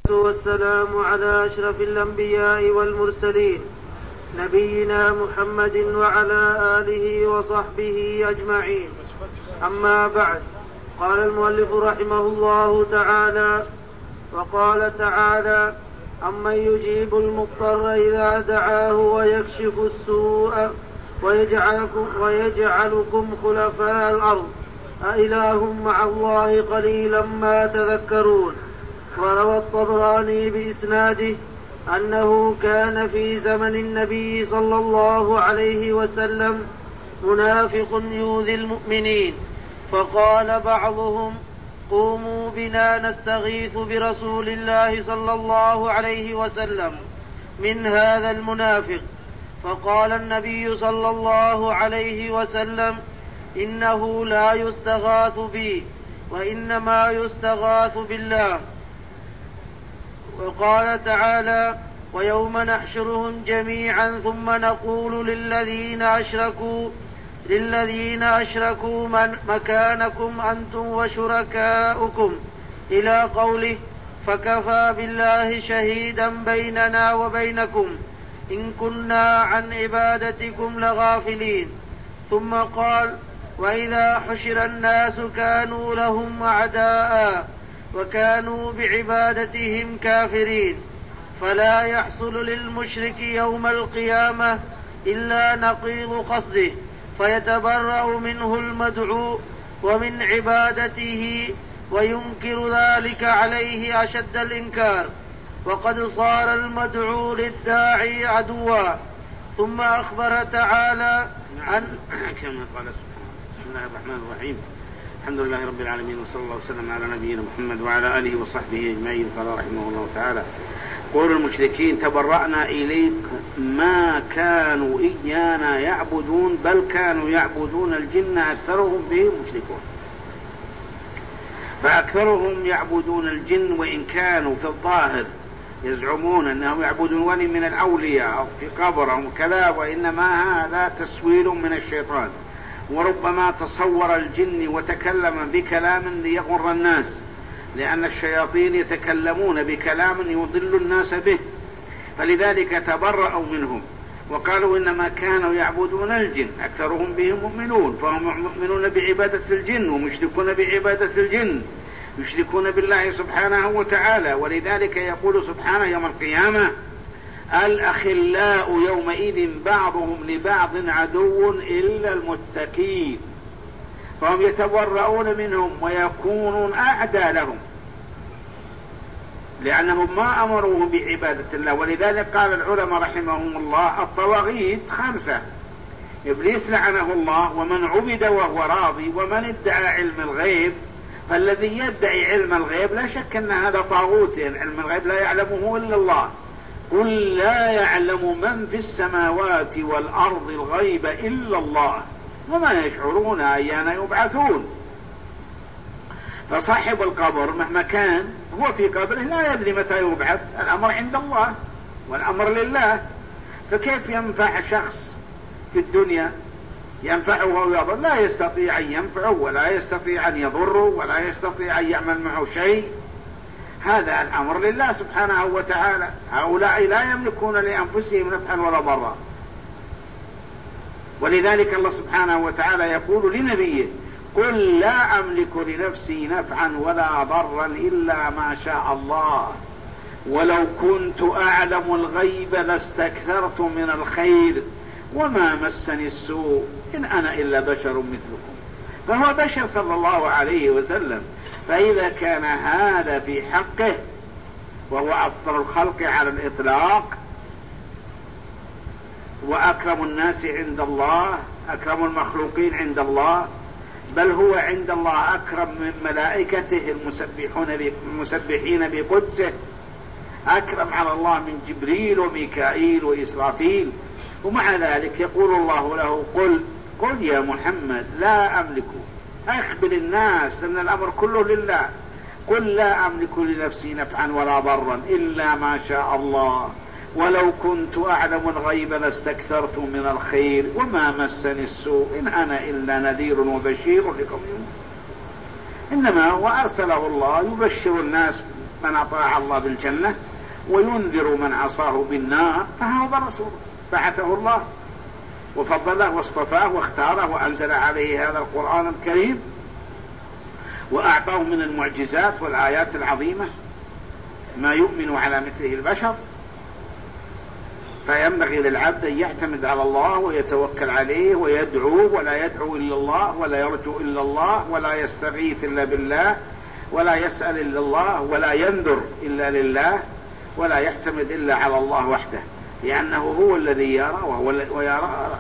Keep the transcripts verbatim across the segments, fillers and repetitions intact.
والسلام على أشرف الأنبياء والمرسلين نبينا محمد وعلى آله وصحبه أجمعين. أما بعد، قال المؤلف رحمه الله تعالى: وقال تعالى: أمن يجيب المضطر إذا دعاه ويكشف السوء ويجعلكم, ويجعلكم خلفاء الأرض أإله مع الله قليلا ما تذكرون. وروى الطبراني بإسناده أنه كان في زمن النبي صلى الله عليه وسلم منافق يؤذي المؤمنين، فقال بعضهم: قوموا بنا نستغيث برسول الله صلى الله عليه وسلم من هذا المنافق. فقال النبي صلى الله عليه وسلم: إنه لا يستغاث بي وإنما يستغاث بالله. وقال تعالى: ويوم نحشرهم جميعا ثم نقول للذين أشركوا للذين أشركوا من مكانكم أنتم وشركاؤكم إلى قوله: فكفى بالله شهيدا بيننا وبينكم إن كنا عن عبادتكم لغافلين. ثم قال: وإذا حشر الناس كانوا لهم أعداء وكانوا بعبادتهم كافرين، فلا يحصل للمشرك يوم القيامة إلا نقيض قصده، فيتبرأ منه المدعو ومن عبادته وينكر ذلك عليه أشد الإنكار، وقد صار المدعو للداعي عدوا. ثم أخبر تعالى عن كما قال سبحانه: بسم الله الرحمن الرحيم، الحمد لله رب العالمين، وصلى الله وسلم على نبينا محمد وعلى آله وصحبه أجمعين. قال رحمه الله تعالى: قول المشركين: تبرأنا إليك ما كانوا إيانا يعبدون بل كانوا يعبدون الجن أكثرهم بهم مشركون. فأكثرهم يعبدون الجن، وإن كانوا في الظاهر يزعمون أنهم يعبدون ولي من الأولياء أو في قبر أو كذا، وإنما هذا تسويل من الشيطان. وربما تصور الجن وتكلم بكلام ليغر الناس، لأن الشياطين يتكلمون بكلام يضل الناس به، فلذلك تبرأوا منهم وقالوا إنما كانوا يعبدون الجن أكثرهم بهم مؤمنون، فهم مؤمنون بعبادة الجن ومشركون بعبادة الجن، يشركون بالله سبحانه وتعالى. ولذلك يقول سبحانه يوم القيامة: الأخلاء يومئذ بعضهم لبعض عدو إلا المتقين. فهم يتبرؤون منهم ويكونون أعداء لهم، لأنهم ما أمروهم بعبادة الله. ولذلك قال العلماء رحمهم الله: الطواغيت خمسة: إبليس لعنه الله، ومن عبد وهو راضي، ومن ادعى علم الغيب. فالذي يدعي علم الغيب لا شك أن هذا طاغوت، يعني علم الغيب لا يعلمه إلا الله. قل لا يعلم من في السماوات والأرض الغيب إلا الله وما يشعرون أيان يبعثون. فصاحب القبر مهما كان هو في قبره لا يدري متى يبعث، الأمر عند الله والأمر لله. فكيف ينفع شخص في الدنيا ينفعه ويضر؟ لا يستطيع أن ينفعه ولا يستطيع أن يضره ولا يستطيع أن يعمل معه شيء. هذا الأمر لله سبحانه وتعالى. هؤلاء لا يملكون لأنفسهم نفعا ولا ضرا. ولذلك الله سبحانه وتعالى يقول لنبيه: قل لا أملك لنفسي نفعا ولا ضرا إلا ما شاء الله ولو كنت أعلم الغيب لاستكثرت من الخير وما مسني السوء إن أنا إلا بشر مثلكم. فهو بشر صلى الله عليه وسلم. فإذا كان هذا في حقه وهو أفضل الخلق على الإطلاق وأكرم الناس عند الله، أكرم المخلوقين عند الله، بل هو عند الله أكرم من ملائكته المسبحون المسبحين بقدسه، أكرم على الله من جبريل وميكائيل وإسرافيل. ومع ذلك يقول الله له: قل قل يا محمد لا أملك، أخبر الناس أن الأمر كله لله. قل لا أملك لنفسي نفعا ولا ضرا إلا ما شاء الله ولو كنت أعلم الغيب لاستكثرت من الخير وما مسني السوء إن أنا إلا نذير وبشير لقوم يؤمنون. إنما هو أرسله الله يبشر الناس من أطاع الله بالجنة وينذر من عصاه بالنار، فهذا رسول بعثه الله وفضله واصطفاه واختاره وأنزل عليه هذا القرآن الكريم وأعطاه من المعجزات والآيات العظيمة ما يؤمن على مثله البشر. فينبغي للعبد أن يعتمد على الله ويتوكل عليه ويدعو، ولا يدعو إلا الله ولا يرجو إلا الله ولا يستغيث إلا بالله ولا يسأل إلا الله ولا ينذر إلا لله ولا يعتمد إلا على الله وحده، لأنه هو الذي يرى وهو ويرى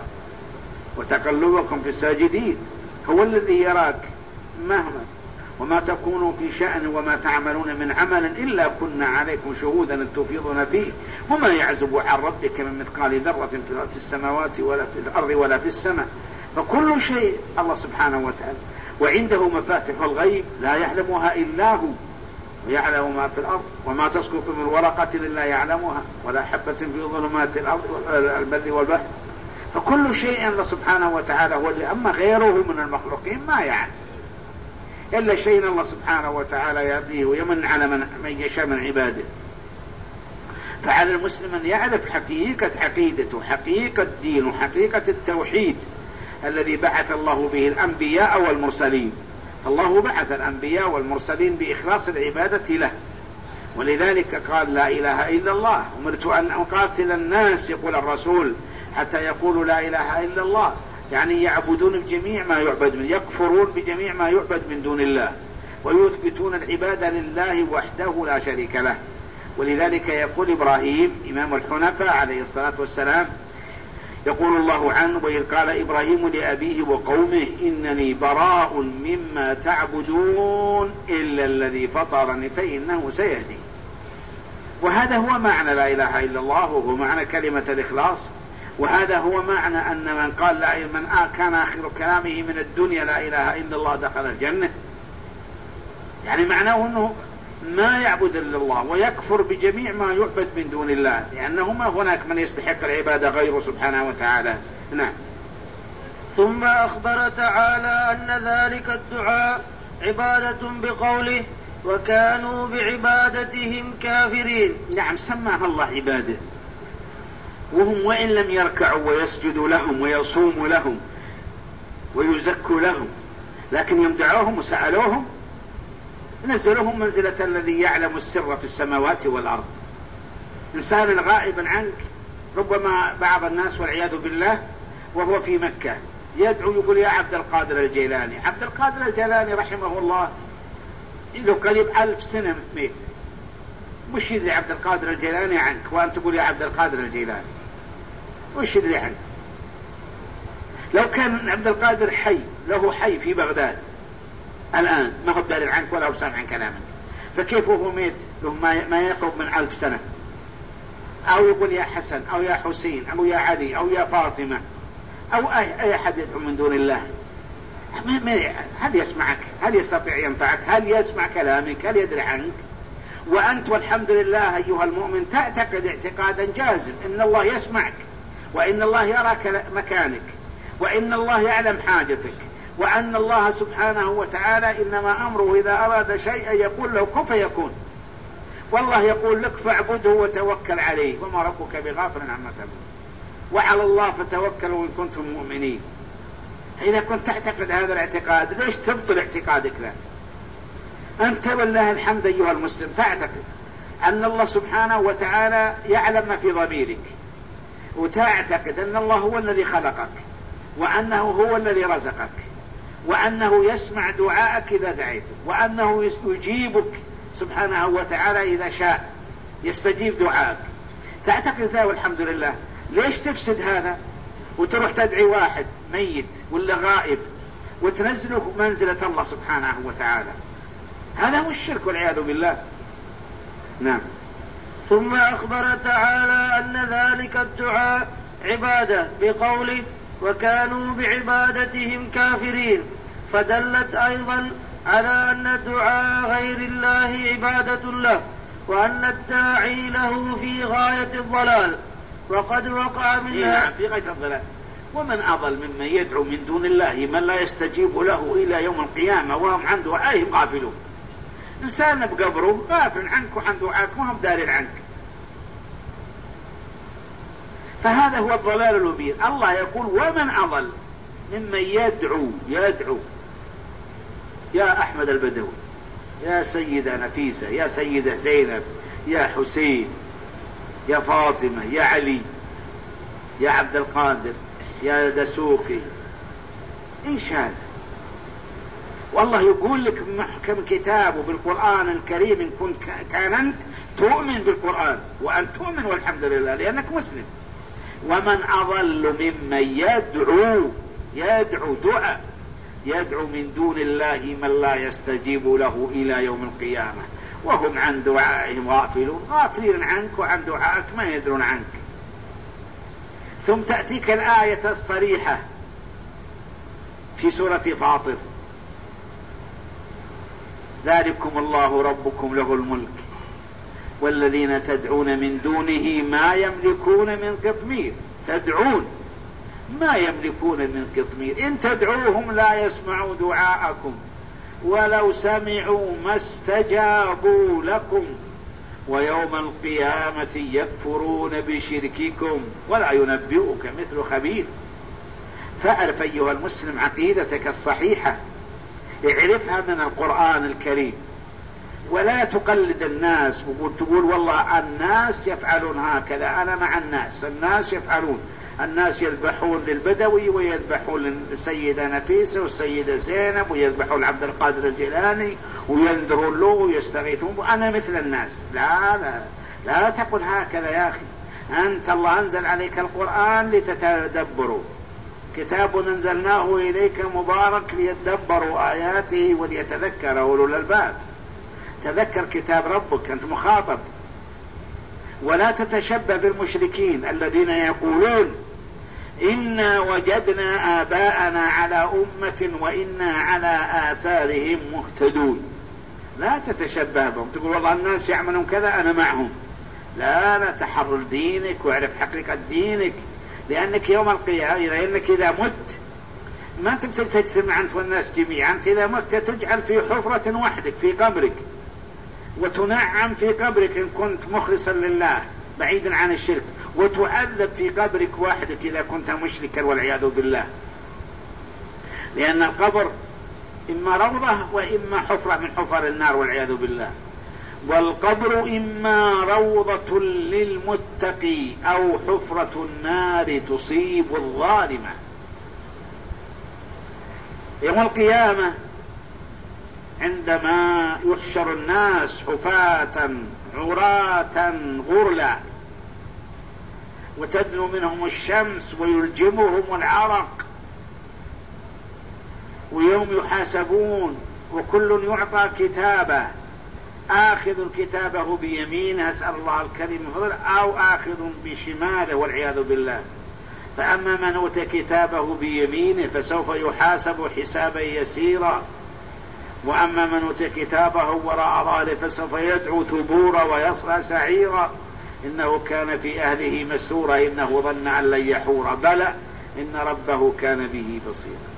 وتقلبكم في الساجدين، هو الذي يراك مهما وما تكونوا في شأن وما تعملون من عمل إلا كنا عليكم شهودا تفيضون فيه وما يعزب عن ربك من مثقال ذرة في السماوات ولا في الأرض ولا في السماء، فكل شيء الله سبحانه وتعالى. وعنده مفاتح الغيب لا يعلمها إلا هو، ويعلم ما في الأرض وما تسقط من ورقة إلا يعلمها ولا حبة في ظلمات الأرض والبر والبحر، فكل شيء الله سبحانه وتعالى هو اللي. أما غيره من المخلوقين ما يعلم إلا شيء الله سبحانه وتعالى يعطيه ويمن على من يشاء من عباده. فعلى المسلم أن يعرف حقيقة عقيدته، حقيقة دين وحقيقة التوحيد الذي بعث الله به الأنبياء والمرسلين. فالله بعث الأنبياء والمرسلين بإخلاص العبادة له، ولذلك قال لا إله إلا الله، أمرت أن أقاتل الناس يقول الرسول حتى يقولوا لا إله إلا الله، يعني يعبدون بجميع ما يعبد من، يكفرون بجميع ما يعبد من دون الله ويثبتون العبادة لله وحده لا شريك له. ولذلك يقول إبراهيم إمام الحنفاء عليه الصلاة والسلام، يقول الله عنه وإذ قال إبراهيم لأبيه وقومه إنني براء مما تعبدون إلا الذي فطرني فإنه سيهدي. وهذا هو معنى لا إله إلا الله، وهو معنى كلمة الإخلاص، وهذا هو معنى أن من قال لا من كان آخر كلامه من الدنيا لا إله إلا الله دخل الجنة، يعني معناه أنه ما يعبد إلا الله ويكفر بجميع ما يعبد من دون الله، لأنه ما هناك من يستحق العبادة غيره سبحانه وتعالى. نعم. ثم أخبر تعالى أن ذلك الدعاء عبادة بقوله وكانوا بعبادتهم كافرين. نعم، سماها الله عبادة، وهم وإن لم يركعوا ويسجدوا لهم ويصوموا لهم ويزكوا لهم، لكن يمدعوهم وسألوهم نزلهم منزلة الذي يعلم السر في السماوات والأرض. إنسان غائب عنك، ربما بعض الناس والعياذ بالله وهو في مكة يدعو يقول يا عبد القادر الجيلاني. عبد القادر الجيلاني رحمه الله له قريب ألف سنة ميت، وش يدري عبد القادر الجيلاني عنك وأنت تقول يا عبد القادر الجيلاني؟ وش يدري عنك؟ لو كان عبد القادر حي، له حي في بغداد الآن ما هو داري عنك ولا هو سامع عن كلامك، فكيف هو ميت له ما يقرب من ألف سنة؟ أو يقول يا حسن أو يا حسين أو يا علي أو يا فاطمة أو أي أحد يدعو من دون الله، هل يسمعك؟ هل يستطيع ينفعك؟ هل يسمع كلامك؟ هل يدري عنك؟ وأنت والحمد لله أيها المؤمن تعتقد اعتقادا جازم إن الله يسمعك، وإن الله يراك مكانك، وإن الله يعلم حاجتك، وأن الله سبحانه وتعالى إنما أمره إذا أراد شيئا يقول له كن فيكون. والله يقول لك فاعبده وتوكل عليه وما ربك بغافل عما تعملون، وعلى الله فتوكلوا إن كنتم مؤمنين. إذا كنت تعتقد هذا الاعتقاد ليش تبطل اعتقادك له؟ أنت والله الحمد أيها المسلم تعتقد أن الله سبحانه وتعالى يعلم ما في ضميرك، وتعتقد أن الله هو الذي خلقك، وأنه هو الذي رزقك، وأنه يسمع دعاءك إذا دعيته، وأنه يجيبك سبحانه وتعالى إذا شاء يستجيب دعاءك. تعتقد ذا والحمد لله. ليش تفسد هذا وتروح تدعي واحد ميت ولا غائب وتنزله منزلة الله سبحانه وتعالى؟ هذا هو الشرك والعياذ بالله. نعم. ثم أخبر تعالى أن ذلك الدعاء عبادة بقوله وكانوا بعبادتهم كافرين، فدلت أيضا على أن دعاء غير الله عبادة له، وأن الداعي له في غاية الضلال، وقد وقع منها في غاية الضلال. ومن أضل ممن يدعو من دون الله من لا يستجيب له إلى يوم القيامة وهم عن دعائهم غافلون. إنسان بقبره غافل عنك وعن دعاك ما هو بداري عنك. فهذا هو الضلال المبين. الله يقول ومن أضل ممن يدعو يدعو يا أحمد البدوي، يا سيدة نفيسة، يا سيدة زينب، يا حسين، يا فاطمة، يا علي، يا عبد القادر، يا دسوقي. ايش هذا؟ والله يقول لك محكم كتابه بالقرآن الكريم إن كنت كان أنت تؤمن بالقرآن، وأن تؤمن والحمد لله لأنك مسلم. ومن أضل ممن يدعو يدعو دعاء يدعو من دون الله من لا يستجيب له إلى يوم القيامة وهم عن دعائهم غافلون. غافلين عنك وعن دعائك ما يدرون عنك. ثم تأتيك الآية الصريحة في سورة فاطر: ذلكم الله ربكم له الملك والذين تدعون من دونه ما يملكون من قطمير. تدعون ما يملكون من قطمير، إن تدعوهم لا يسمعوا دعاءكم ولو سمعوا ما استجابوا لكم ويوم القيامة يكفرون بشرككم ولا ينبئك مثل خبير. فاعرف أيها المسلم عقيدتك الصحيحة، اعرفها من القرآن الكريم، ولا تقلد الناس وتقول والله الناس يفعلون هكذا أنا مع الناس. الناس يفعلون، الناس يذبحون للبدوي ويذبحون للسيدة نفيسة والسيدة زينب ويذبحون لعبد القادر الجيلاني وينذرون له ويستغيثون، أنا مثل الناس. لا لا لا تقل هكذا يا أخي. أنت الله أنزل عليك القرآن لتتدبروا، كتاب أنزلناه إليك مبارك ليتدبروا آياته وليتذكر أولو الألباب. تذكر كتاب ربك، أنت مخاطب. ولا تتشبه بالمشركين الذين يقولون إنا وجدنا آباءنا على أمة وإنا على آثارهم مهتدون. لا تتشبه بهم تقول والله الناس يعملون كذا أنا معهم. لا لا، تحرر دينك واعرف حقيقة دينك، لأنك يوم القيامة لأنك إذا مت ما أنت بتجتمع أنت والناس جميعا. أنت إذا مت تجعل في حفرة وحدك في قبرك وتنعم في قبرك إن كنت مخلصا لله بعيدا عن الشرك، وتعذب في قبرك وحدك إذا كنت مشركا والعياذ بالله. لأن القبر إما روضة وإما حفرة من حفر النار والعياذ بالله. والقبر إما روضة للمتقي أو حفرة النار تصيب الظالمة. يوم القيامة عندما يحشر الناس حفاة عراة غرلا وتدنو منهم الشمس ويلجمهم العرق، ويوم يحاسبون وكل يعطى كتابه، آخذ كتابه بيمينه أسأل الله الكريم فضل أو آخذ بشماله والعياذ بالله. فأما من أوتي كتابه بيمينه فسوف يحاسب حسابا يسيرا، وأما من أوتي كتابه وراء ظهره فسوف يدعو ثبورا ويصلى سعيرا إنه كان في أهله مسرورا إنه ظن أن لن يحور بلى إن ربه كان به بصيرا.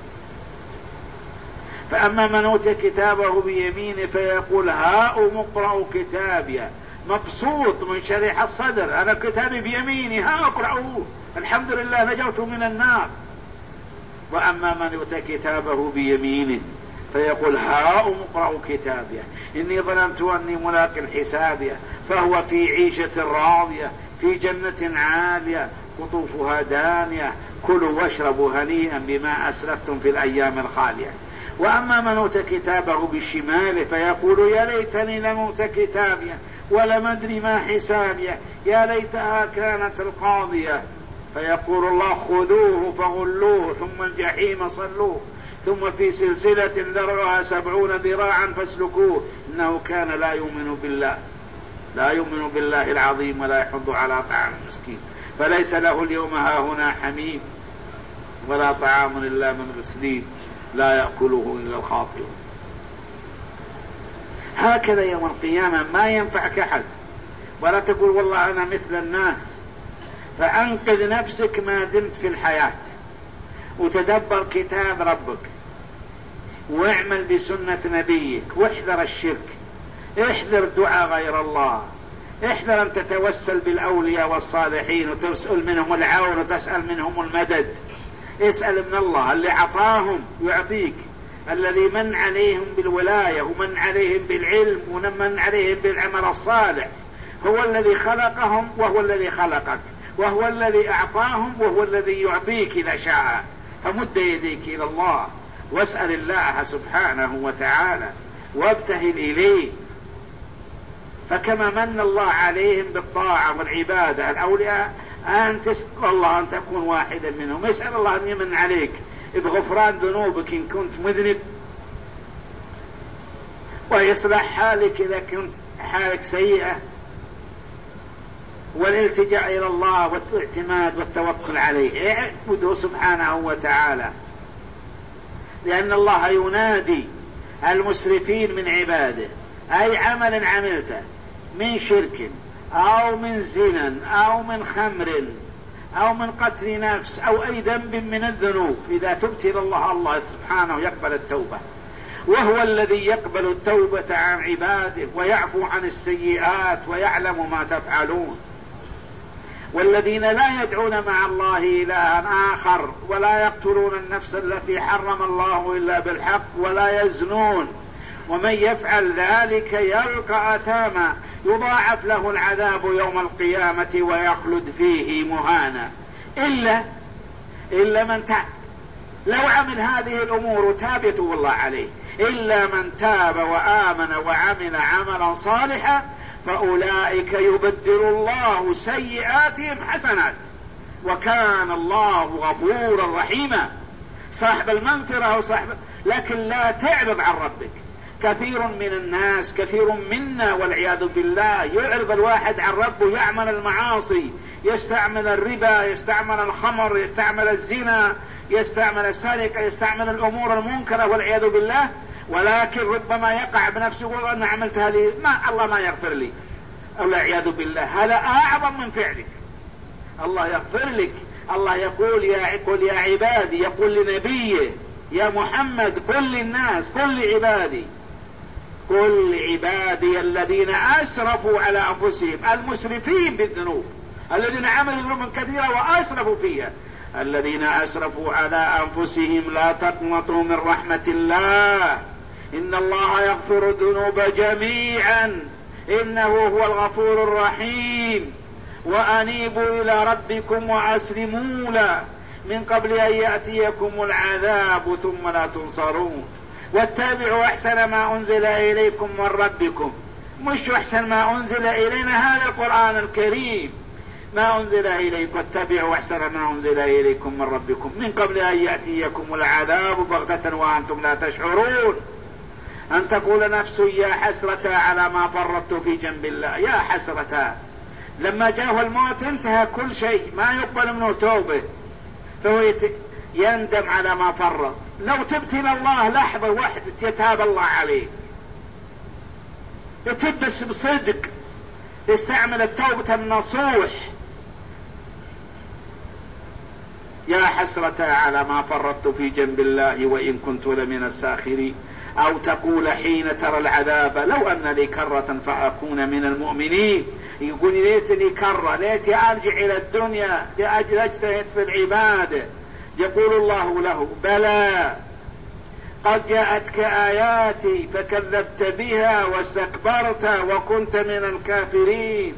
فأما من أوتي كتابه بيمينه فيقول هاؤم اقرأوا كتابي، مبسوط من شريح الصدر، أنا كتابي بيميني ها اقرأوه الحمد لله نجوت من النار. وأما من أوتي كتابه بيمينه فيقول هاؤم اقرأوا كتابي إني ظننت أني ملاق حسابي فهو في عيشة راضية في جنة عالية قطوفها دانية كلوا واشربوا هنيئا بما أسلفتم في الأيام الخالية. وأما من أوتي كتابه بالشمال فيقول يا ليتني لم أوت كتابي ولم أدري ما حسابي يا ليتها كانت القاضية. فيقول الله خذوه فغلوه ثم الجحيم صلوه ثم في سلسلة ذرعها سبعون ذراعا فاسلكوه إنه كان لا يؤمن بالله لا يؤمن بالله العظيم ولا يحض على طعام المسكين فليس له اليوم هاهنا حميم ولا طعام إلا من غسلين لا يأكله إلا الخاطئون. هكذا يوم القيامة ما ينفعك أحد، ولا تقول والله أنا مثل الناس. فأنقذ نفسك ما دمت في الحياة وتدبر كتاب ربك. واعمل بسنة نبيك، واحذر الشرك، احذر دعاء غير الله، احذر أن تتوسل بالأولياء والصالحين وتسأل منهم العون وتسأل منهم المدد. اسأل من الله اللي عطاهم يعطيك، الذي من عليهم بالولاية ومن عليهم بالعلم ومن عليهم بالعمل الصالح، هو الذي خلقهم وهو الذي خلقك، وهو الذي أعطاهم وهو الذي يعطيك إذا شاء. فمد يديك إلى الله واسأل الله سبحانه وتعالى وابتهل إليه. فكما من الله عليهم بالطاعة والعبادة الأولياء، أن تسأل الله أن تكون واحدا منهم. اسأل الله أن يمن عليك بغفران ذنوبك إن كنت مذنب، ويصلح حالك إذا كنت حالك سيئة، والالتجاء إلى الله والاعتماد والتوكل عليه. اعبده سبحانه وتعالى، لأن الله ينادي المسرفين من عباده، أي عمل عملته من شرك أو من زنا أو من خمر أو من قتل نفس أو أي ذنب من الذنوب، إذا تبت إلى الله الله سبحانه يقبل التوبة، وهو الذي يقبل التوبة عن عباده ويعفو عن السيئات ويعلم ما تفعلون. والذين لا يدعون مع الله إلها آخر ولا يقتلون النفس التي حرم الله إلا بالحق ولا يزنون، ومن يفعل ذلك يلقى أثاما يضاعف له العذاب يوم القيامة ويخلد فيه مهانا، إلا إلا من تاب. لو عمل هذه الأمور وتاب يتوب الله عليه، إلا من تاب وآمن وعمل عملا صالحا فأولئك يبدل الله سيئاتهم حسنات وكان الله غفورا رحيما. صاحب المغفرة وصاحب، لكن لا تعرض عن ربك. كثير من الناس، كثير منا والعياذ بالله، يعرض الواحد عن ربه، يعمل المعاصي، يستعمل الربا، يستعمل الخمر، يستعمل الزنا، يستعمل السرقة، يستعمل الأمور المنكرة والعياذ بالله، ولكن ربما يقع بنفسه يقول أنا عملت هذه، ما الله ما يغفر لي، والعياذ بالله. هذا أعظم من فعلك، الله يغفر لك. الله يقول يا قل يا عبادي، يقول لنبيه يا محمد قل للناس قل لعبادي قل لعبادي الذين أسرفوا على أنفسهم، المسرفين بالذنوب، الذين عملوا ذنوبا كثيرة وأسرفوا فيها، الذين أسرفوا على أنفسهم لا تقنطوا من رحمة الله إن الله يغفر الذنوب جميعا إنه هو الغفور الرحيم، وأنيبوا إلى ربكم وأسلموا له من قبل أن يأتيكم العذاب ثم لا تنصرون، واتبعوا أحسن ما أنزل إليكم من ربكم. مش أحسن ما أنزل إلينا هذا القرآن الكريم، ما أنزل إليكم، واتبعوا أحسن ما أنزل إليكم من ربكم من قبل أن يأتيكم العذاب بغتة وأنتم لا تشعرون. أن تقول نفس يا حسرة على ما فرطت في جنب الله، يا حسرة لما جاءه الموت انتهى كل شيء، ما يقبل منه توبة، فهو يندم على ما فرط. لو تبت إلى الله لحظة واحدة يتاب الله عليه، يتبس بصدق، يستعمل التوبة النصوح. يا حسرة على ما فرطت في جنب الله وإن كنت لمن الساخرين. أو تقول حين ترى العذاب لو أن لي كرة فأكون من المؤمنين، يقول ليتني كرة، ليتي أرجع إلى الدنيا لأجل أجتهد في العبادة. يقول الله له بلى قد جاءتك آياتي فكذبت بها واستكبرت وكنت من الكافرين.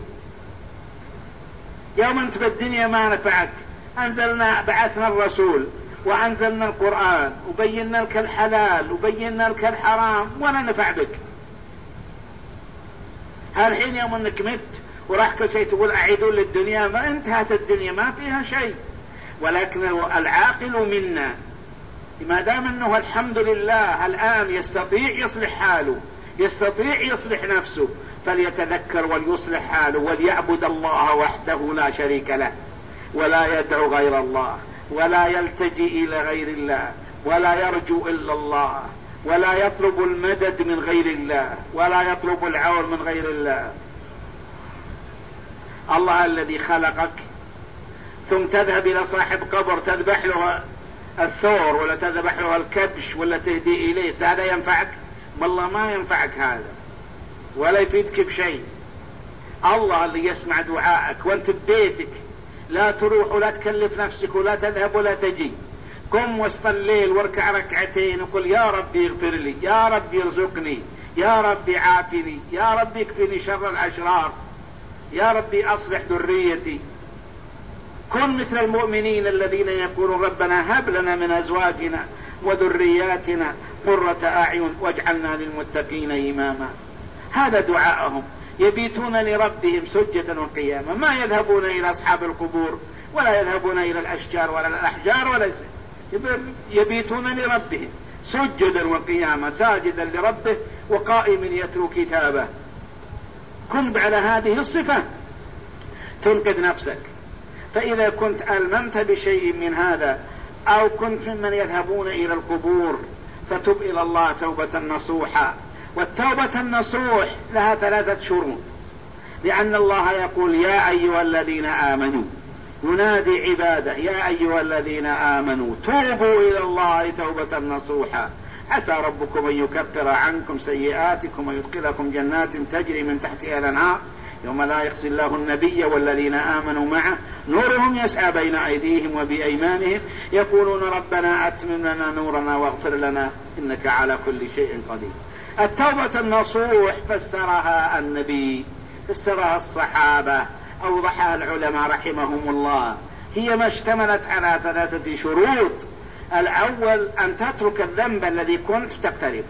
يوم انت بالدنيا ما نفعك، أنزلنا بعثنا الرسول وأنزلنا القرآن وبينا لك الحلال وبينا لك الحرام ولا نفع بك. هالحين يوم انك مت وراح كل شيء تقول أعيدوا للدنيا، ما انتهت الدنيا ما فيها شيء. ولكن العاقل منا ما دام انه الحمد لله الآن يستطيع يصلح حاله، يستطيع يصلح نفسه، فليتذكر وليصلح حاله وليعبد الله وحده لا شريك له، ولا يدعو غير الله، ولا يلتجئ إلى غير الله، ولا يرجو إلا الله، ولا يطلب المدد من غير الله، ولا يطلب العون من غير الله. الله الذي خلقك ثم تذهب إلى صاحب قبر تذبح له الثور ولا تذبح له الكبش ولا تهدي إليه، هذا ينفعك؟ والله ما ينفعك هذا ولا يفيدك بشيء. الله اللي يسمع دعائك وانت ببيتك، لا تروح ولا تكلف نفسك ولا تذهب ولا تجي. قم وسط الليل واركع ركعتين وقل يا ربي اغفر لي، يا ربي ارزقني، يا ربي عافني، يا ربي اكفني شر الأشرار، يا ربي أصلح ذريتي. كن مثل المؤمنين الذين يقولون ربنا هب لنا من أزواجنا وذرياتنا قرة أعين واجعلنا للمتقين إماما. هذا دعاءهم، يبيتون لربهم سجدا وقياما، ما يذهبون إلى أصحاب القبور ولا يذهبون إلى الأشجار ولا الأحجار ولا يبيتون لربهم سجدا وقياما، ساجدا لربه وقائم يتلو كتابه. كن على هذه الصفة تنقذ نفسك. فإذا كنت ألممت بشيء من هذا أو كنت ممن يذهبون إلى القبور فتب إلى الله توبة نصوحا. والتوبة النصوح لها ثلاثة شروط، لأن الله يقول يا أيها الذين آمنوا، ينادي عباده يا أيها الذين آمنوا توبوا إلى الله توبة نصوحا عسى ربكم أن يكفر عنكم سيئاتكم ويدخلكم جنات تجري من تحتها الأنهار يوم لا يخزي الله النبي والذين آمنوا معه نورهم يسعى بين أيديهم وبأيمانهم يقولون ربنا أتمم لنا نورنا واغفر لنا إنك على كل شيء قدير. التوبة النصوح فسرها النبي، فسرها الصحابة، أوضحها العلماء رحمهم الله. هي ما اشتملت على ثلاثة شروط. الأول أن تترك الذنب الذي كنت تقترف.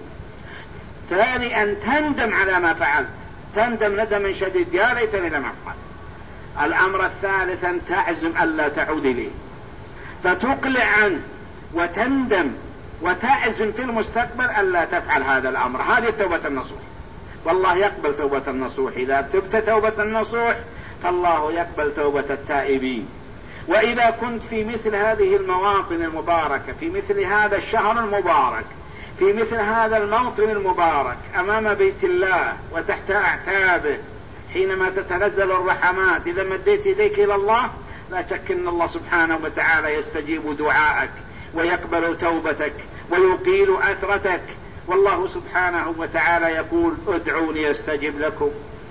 ثاني أن تندم على ما فعلت، تندم ندما شديد يا ليتني لم أفعل. الأمر الثالث أن تعزم ألا تعود إليه فتقلع عنه وتندم وتعزم في المستقبل ألا تفعل هذا الأمر. هذه التوبة النصوح، والله يقبل توبة النصوح. إذا تبت توبة النصوح فالله يقبل توبة التائبين. وإذا كنت في مثل هذه المواطن المباركة، في مثل هذا الشهر المبارك، في مثل هذا الموطن المبارك أمام بيت الله وتحت أعتابه حينما تتنزل الرحمات، إذا مديت يديك إلى الله لا شك أن الله سبحانه وتعالى يستجيب دعائك ويقبل توبتك ويقيل أثرتك. والله سبحانه وتعالى يقول ادعوني استجب لكم،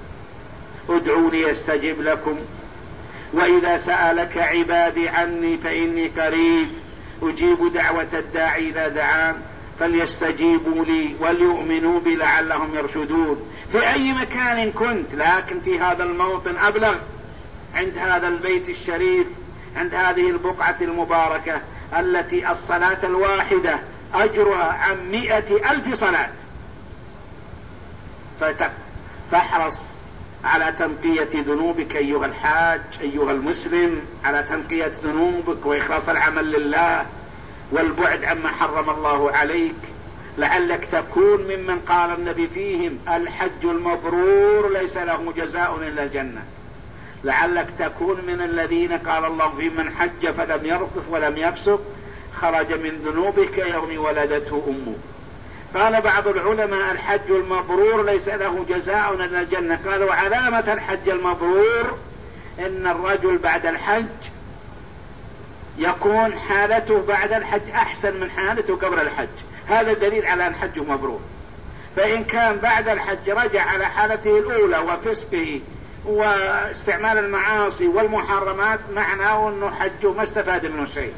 ادعوني استجب لكم، وإذا سألك عبادي عني فإني قريب أجيب دعوة الداعي إذا دعان فليستجيبوا لي وليؤمنوا بي لعلهم يرشدون. في أي مكان كنت، لكن في هذا الموطن أبلغ، عند هذا البيت الشريف، عند هذه البقعة المباركة التي الصلاة الواحدة أجرها عن مئة ألف صلاة. فاحرص على تنقية ذنوبك أيها الحاج أيها المسلم، على تنقية ذنوبك وإخلاص العمل لله والبعد عما حرم الله عليك، لعلك تكون ممن قال النبي فيهم الحج المبرور ليس له جزاء إلا الجنة. لعلك تكون من الذين قال الله فيهم من حج فلم يرفث ولم يفسق خرج من ذنوبه كيوم ولدته أمه. قال بعض العلماء الحج المبرور ليس له جزاء إلا الجنة. قالوا علامة الحج المبرور إن الرجل بعد الحج يكون حالته بعد الحج أحسن من حالته قبل الحج. هذا دليل على أن حجه مبرور. فإن كان بعد الحج رجع على حالته الأولى وفسقه واستعمال المعاصي والمحرمات معناه أنه حجه ما استفاد منه شيء.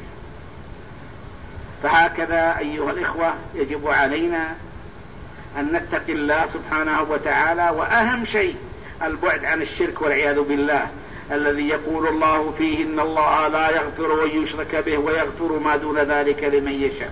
فهكذا أيها الإخوة يجب علينا أن نتقي الله سبحانه وتعالى، وأهم شيء البعد عن الشرك والعياذ بالله الذي يقول الله فيه إن الله لا يغفر أن يشرك به ويغفر ما دون ذلك لمن يشاء،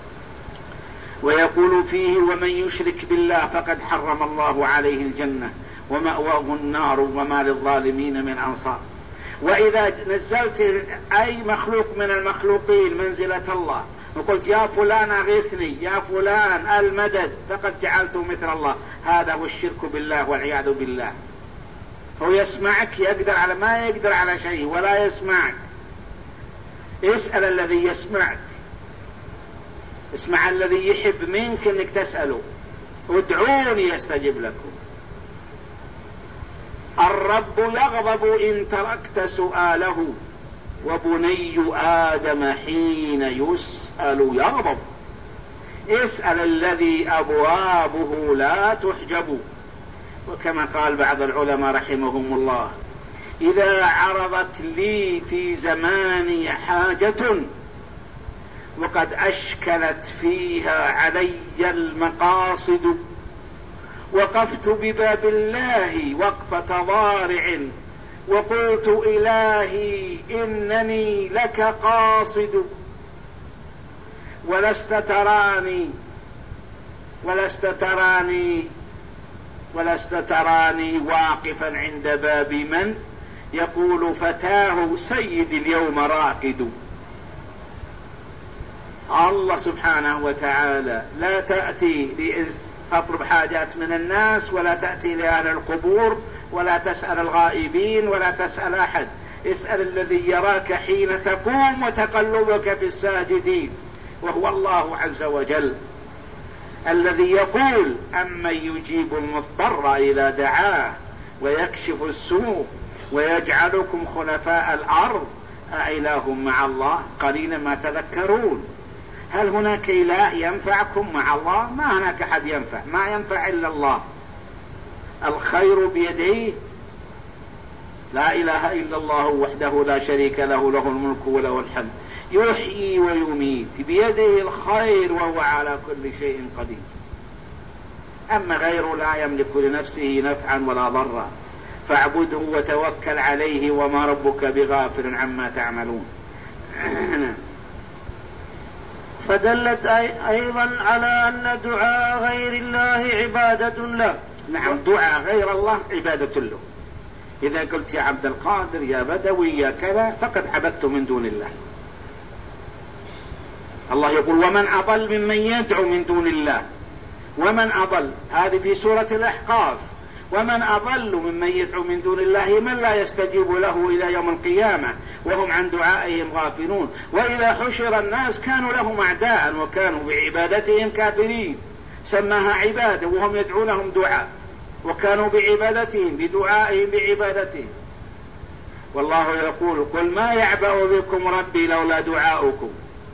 ويقول فيه ومن يشرك بالله فقد حرم الله عليه الجنة ومأواه النار وما للظالمين من أنصار. وإذا نزلت أي مخلوق من المخلوقين منزلة الله وقلت يا فلان أغثني يا فلان المدد فقد جعلته مثل الله، هذا هو الشرك بالله والعياذ بالله. هو يسمعك يقدر على ما يقدر على شيء ولا يسمعك. اسأل الذي يسمعك، اسمع الذي يحب منك انك تسأله. ادعوني يستجب لكم. الرب يغضب إن تركت سؤاله وبني آدم حين يسأل يغضب. اسأل الذي أبوابه لا تحجب. وكما قال بعض العلماء رحمهم الله: إذا عرضت لي في زماني حاجة وقد أشكلت فيها علي المقاصد، وقفت بباب الله وقفة ضارع، وقلت إلهي إنني لك قاصد، ولست تراني ولست تراني ولست تراني واقفا عند باب من يقول فتاه سيد اليوم راقد. الله سبحانه وتعالى لا تأتي تطلب حاجات من الناس، ولا تأتي لأهل القبور، ولا تسأل الغائبين، ولا تسأل أحد. اسأل الذي يراك حين تقوم وتقلبك في الساجدين، وهو الله عز وجل الذي يقول: أمن يجيب المضطر إذا دعاه ويكشف السوء ويجعلكم خلفاء الأرض أإله مع الله قليلا ما تذكرون. هل هناك إله ينفعكم مع الله؟ ما هناك أحد ينفع، ما ينفع إلا الله. الخير بيده، لا إله إلا الله وحده لا شريك له، له الملك وله الحمد، يحيي ويميت، بيده الخير وهو على كل شيء قدير. أما غيره لا يملك لنفسه نفعا ولا ضرا، فاعبده وتوكل عليه وما ربك بغافل عما تعملون. فدلت أيضا على أن دعاء غير الله عبادة له. نعم، دعاء غير الله عبادة له. إذا قلت يا عبد القادر يا بدوي يا كذا فقد عبدت من دون الله. الله يقول: ومن أضل ممن يدعو من دون الله. ومن أضل، هذه في سورة الأحقاف. ومن أضل ممن يدعو من دون الله من لا يستجيب له إلى يوم القيامة وهم عن دعائهم غافلون. وإذا حشر الناس كانوا لهم أعداء وكانوا بعبادتهم كافرين. سماها عبادة وهم يدعونهم دعاء، وكانوا بعبادتهم بدعائهم بعبادتهم. والله يقول: قل ما يعبأ بكم ربي لولا دعاؤكم.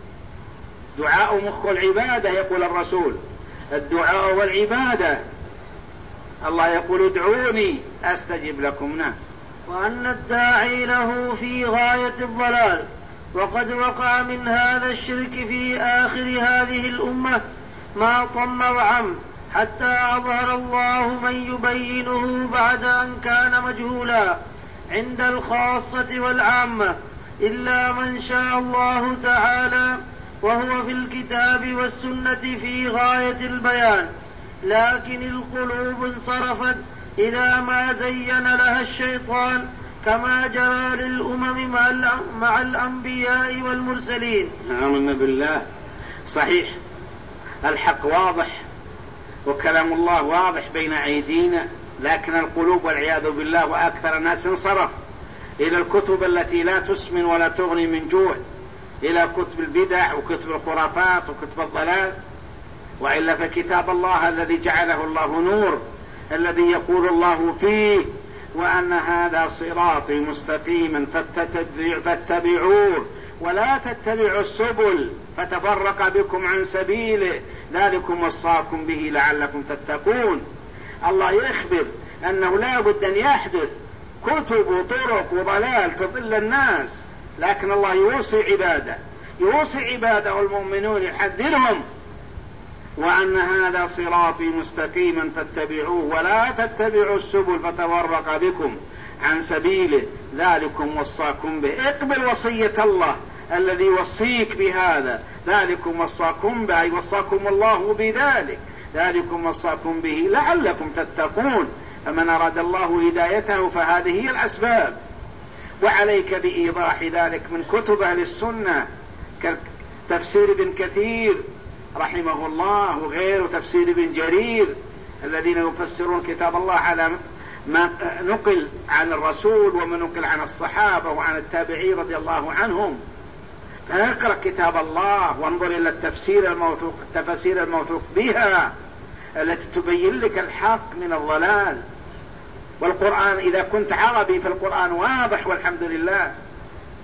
دعاء مخ العبادة يقول الرسول، الدعاء والعبادة. الله يقول: ادعوني أستجب لكم. نعم. وأن الداعي له في غاية الضلال، وقد وقع من هذا الشرك في آخر هذه الأمة ما طم وعم، حتى أظهر الله من يبينه بعد أن كان مجهولا عند الخاصة والعامة، إلا من شاء الله تعالى، وهو في الكتاب والسنة في غاية البيان. لكن القلوب انصرفت إلى ما زين لها الشيطان، كما جرى للأمم مع الأنبياء والمرسلين. آمنا بالله. صحيح، الحق واضح وكلام الله واضح بين أيدينا، لكن القلوب والعياذ بالله وأكثر الناس انصرف إلى الكتب التي لا تسمن ولا تغني من جوع، إلى كتب البدع وكتب الخرافات وكتب الضلال. وإلا فكتاب الله الذي جعله الله نور، الذي يقول الله فيه: وأن هذا صراطي مستقيما فاتبعوه ولا تتبعوا السبل فتفرق بكم عن سبيله ذلكم وصاكم به لعلكم تتقون. الله يخبر أنه لا بد أن يحدث كتب وطرق وضلال تضل الناس، لكن الله يوصي عباده يوصي عباده المؤمنون يحذرهم: وأن هذا صراطي مستقيما فاتبعوه ولا تتبعوا السبل فتفرق بكم عن سبيله ذلكم وصاكم به. اقبل وصية الله الذي يوصيك بهذا، ذلكم وصاكم به، أي وصاكم الله بذلك، ذلكم وصاكم به لعلكم تتقون. فمن أراد الله هدايته فهذه هي الأسباب. وعليك بإيضاح ذلك من كتب أهل السنة كتفسير ابن كثير رحمه الله وغيره، تفسير ابن جرير، الذين يفسرون كتاب الله على ما نقل عن الرسول وما نقل عن الصحابة وعن التابعين رضي الله عنهم. فاقرأ كتاب الله وانظر إلى التفسير الموثوق التفاسير الموثوق بها التي تبين لك الحق من الضلال. والقرآن إذا كنت عربي فالقرآن واضح والحمد لله،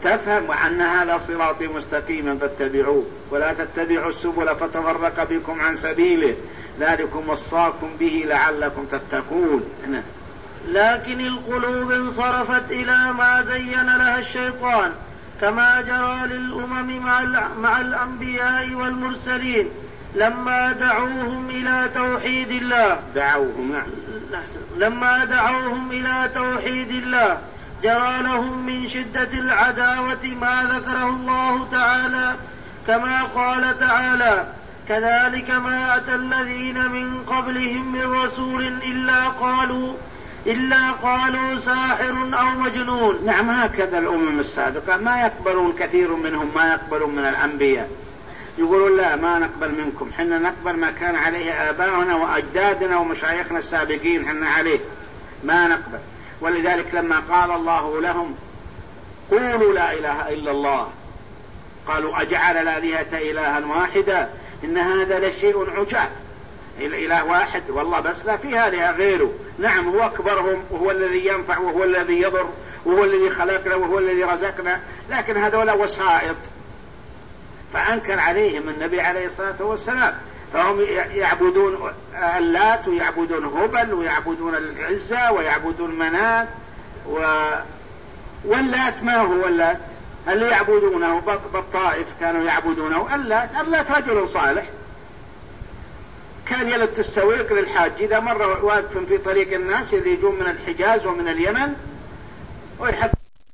تفهم وأن هذا صراطي مستقيما فاتبعوه ولا تتبعوا السبل فتفرق بكم عن سبيله ذلكم وصاكم به لعلكم تتقون. لكن القلوب انصرفت إلى ما زين لها الشيطان كما جرى للأمم مع الأنبياء والمرسلين لما دعوهم إلى توحيد الله دعوهم لما دعوهم إلى توحيد الله جرى لهم من شدة العداوة ما ذكره الله تعالى كما قال تعالى كذلك ما أتى الذين من قبلهم من رسول إلا قالوا إلا قالوا ساحر أو مجنون. نعم هكذا الأمم السابقة ما يقبلون كثير منهم ما يقبلون من الأنبياء يقولون لا ما نقبل منكم حنا نقبل ما كان عليه آباؤنا وأجدادنا ومشايخنا السابقين حنا عليه ما نقبل. ولذلك لما قال الله لهم قولوا لا إله إلا الله قالوا أجعل الآلهة إلها واحدا إن هذا لشيء عجاب الإله واحد والله بس لا في آلهة غيره. نعم هو أكبرهم وهو الذي ينفع وهو الذي يضر وهو الذي خلقنا وهو الذي رزقنا لكن هذول وسائط. فأنكر عليهم النبي عليه الصلاة والسلام فهم يعبدون اللات ويعبدون هبل ويعبدون العزة ويعبدون منات و... واللات ما هو اللات اللي يعبدونه بالطائف كانوا يعبدونه اللات اللات رجل صالح كان يلت السويق للحاج إذا مر واقف في طريق الناس اللي يجون من الحجاز ومن اليمن ويحب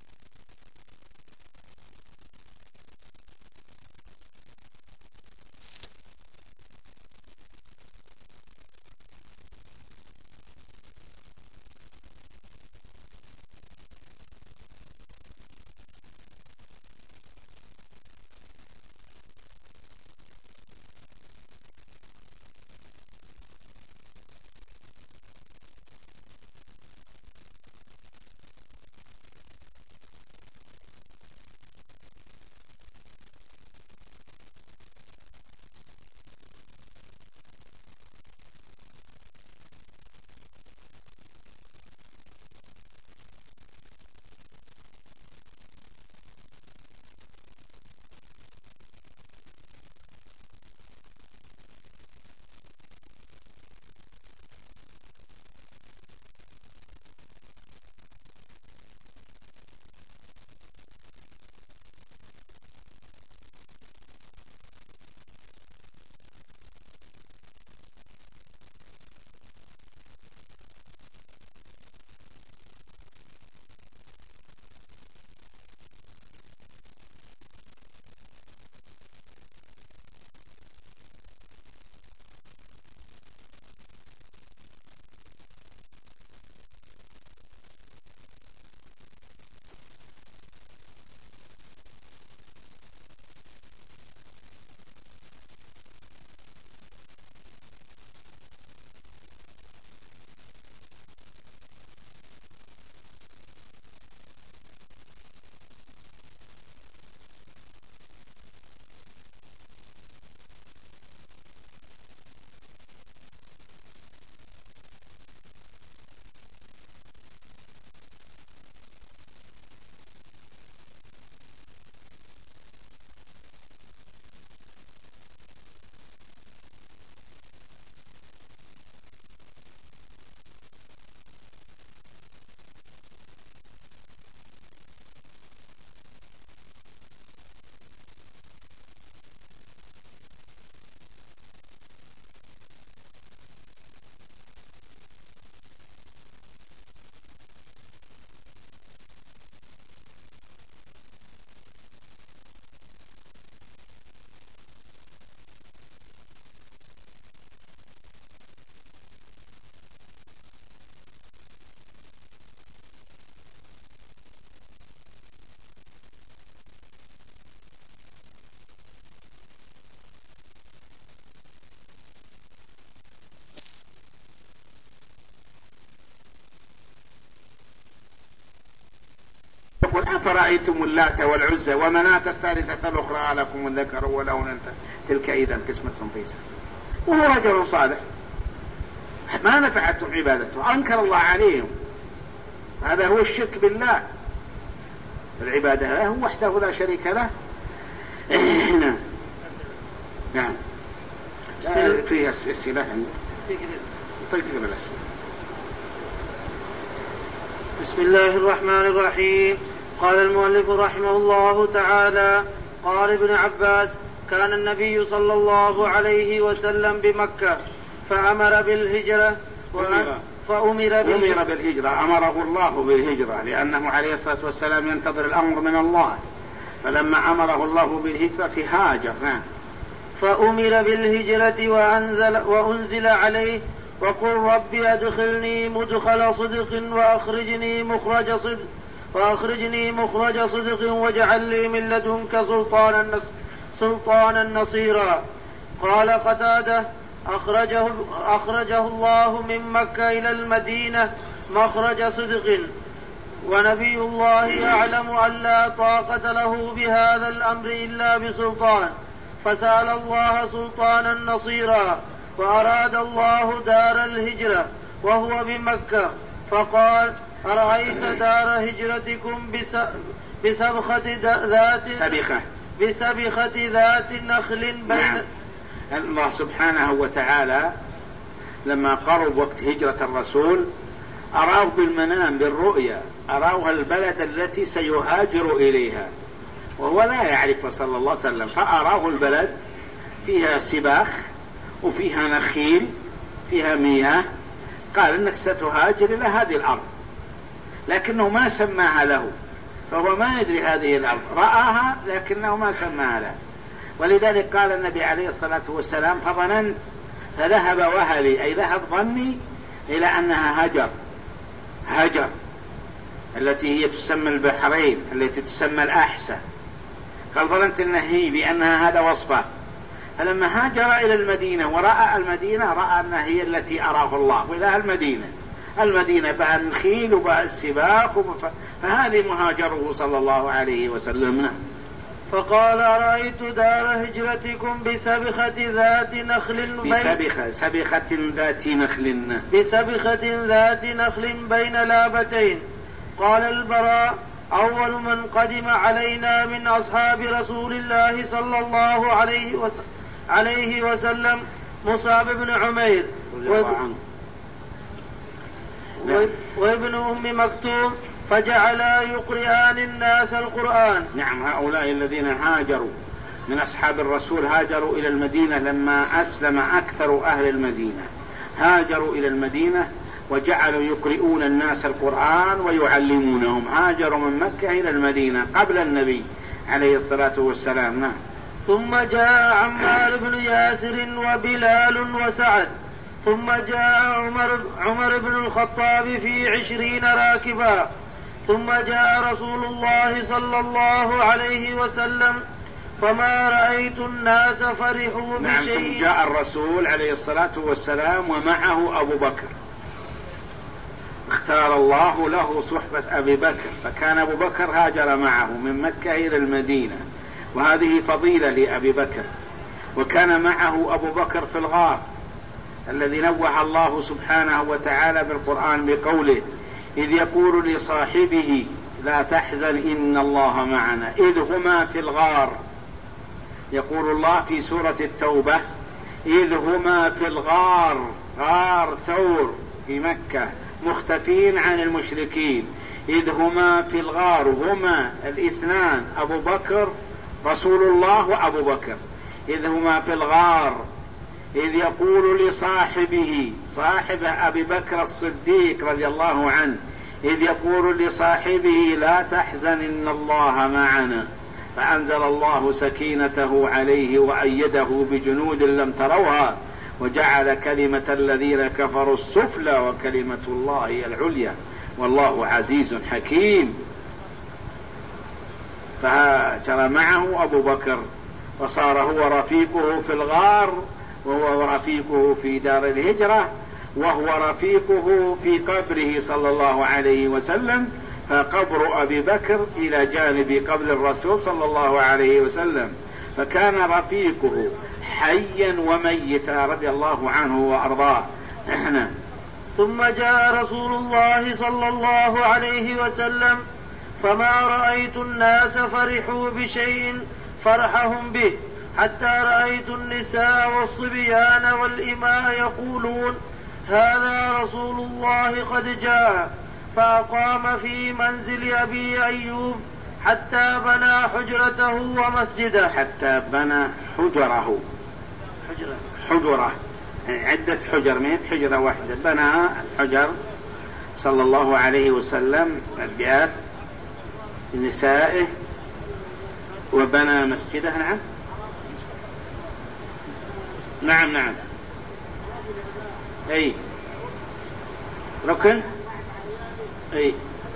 يقول أفرأيتم اللات والعزى ومناة الثالثة الأخرى لكم الذكر وله الأنثى تلك إذا قسمة ضيزى. وهو رجل صالح ما نفعتهم عبادته أنكر الله عليهم. هذا هو الشرك بالله. العبادة له وحده لا شريك له. نعم نعم. فيه أسئلة طيب كده بالأسئلة. بسم الله الرحمن الرحيم. قال المؤلف رحمه الله تعالى: قال ابن عباس: كان النبي صلى الله عليه وسلم بمكة فأمر بالهجرة فأمر بالهجرة, بالهجرة أمره الله بالهجرة لأنه عليه الصلاة والسلام ينتظر الأمر من الله، فلما أمره الله بالهجرة هاجر. نعم. فأمر بالهجرة وأنزل, وأنزل عليه: وقل رب أدخلني مدخل صدق وأخرجني مخرج صدق وأخرجني مخرج صدق واجعل لي من لدنك سلطانا سلطانا نصيرا. قال قتادة: أخرجه, أخرجه الله من مكة إلى المدينة مخرج صدق، ونبي الله يعلم أن لا طاقة له بهذا الأمر إلا بسلطان، فسأل الله سلطانا نصيرا، وأراد الله دار الهجرة وهو بمكة، فقال: أرأيت دار هجرتكم بسبخة ذات سبخة بسبخة ذات نخل بين. نعم. الله سبحانه وتعالى لما قرب وقت هجرة الرسول أراه بالمنام بالرؤيا، أراه البلد التي سيهاجر إليها وهو لا يعرف صلى الله عليه وسلم، فأراه البلد فيها سباخ وفيها نخيل فيها مياه، قال إنك ستهاجر إلى هذه الأرض، لكنه ما سماها له، فهو ما يدري هذه الأرض، رآها لكنه ما سماها له. ولذلك قال النبي عليه الصلاة والسلام: فظننت، فذهب وهلي، أي ذهب ظني إلى أنها هجر هجر التي هي تسمى البحرين التي تسمى الأحسة، قال ظننت أنها هي لأنها هذا وصفه. فلما هاجر إلى المدينة ورأى المدينة رأى أنها هي التي أراه الله، وإلى المدينة المدينة بقى الخيل وبقى السباق وبف... فهذه مهاجره صلى الله عليه وسلم. فقال: أرأيت دار هجرتكم بسبخة ذات نخل بسبخة سبخة ذات نخل بسبخة ذات نخل بين لابتين. قال البراء: أول من قدم علينا من أصحاب رسول الله صلى الله عليه, وس... عليه وسلم مصعب بن عمير واب... وابن أم مكتوم، فجعلا يقرئان الناس القرآن. نعم. هؤلاء الذين هاجروا من أصحاب الرسول هاجروا إلى المدينة لما أسلم أكثر أهل المدينة، هاجروا إلى المدينة وجعلوا يقرئون الناس القرآن ويعلمونهم. هاجروا من مكة إلى المدينة قبل النبي عليه الصلاة والسلام. نعم. ثم جاء عمار بن ياسر وبلال وسعد، ثم جاء عمر, عمر بن الخطاب في عشرين راكبا، ثم جاء رسول الله صلى الله عليه وسلم، فما رأيت الناس فرحوا نعم. بشيء. ثم جاء الرسول عليه الصلاة والسلام ومعه أبو بكر، اختار الله له صحبة أبي بكر، فكان أبو بكر هاجر معه من مكة إلى المدينة، وهذه فضيلة لأبي بكر. وكان معه أبو بكر في الغار الذي نوه الله سبحانه وتعالى بالقرآن بقوله: إذ يقول لصاحبه لا تحزن إن الله معنا إذ هما في الغار. يقول الله في سورة التوبة: إذ هما في الغار، غار ثور في مكة، مختفين عن المشركين. إذ هما في الغار، هما الاثنان أبو بكر رسول الله وأبو بكر، إذ هما في الغار إذ يقول لصاحبه، صاحب أبي بكر الصديق رضي الله عنه، إذ يقول لصاحبه لا تحزن إن الله معنا، فأنزل الله سكينته عليه وأيده بجنود لم تروها وجعل كلمة الذين كفروا السفلى وكلمة الله هي العليا والله عزيز حكيم. فهاجر معه أبو بكر وصار هو رفيقه في الغار، وهو رفيقه في دار الهجرة، وهو رفيقه في قبره صلى الله عليه وسلم، فقبر أبي بكر إلى جانب قبر الرسول صلى الله عليه وسلم، فكان رفيقه حيا وميتا رضي الله عنه وأرضاه. ثم جاء رسول الله صلى الله عليه وسلم فما رأيت الناس فرحوا بشيء فرحهم به، حتى رأيت النساء والصبيان والإماء يقولون هذا رسول الله قد جاء، فأقام في منزل أبي أيوب حتى بنى حجرته ومسجده. حتى بنى حجره حجرة, حجرة. عدة حجر، ما هي حجرة واحدة، بنى حجر صلى الله عليه وسلم أبيات نسائه وبنى مسجده. نعم نعم نعم أي ركن، أي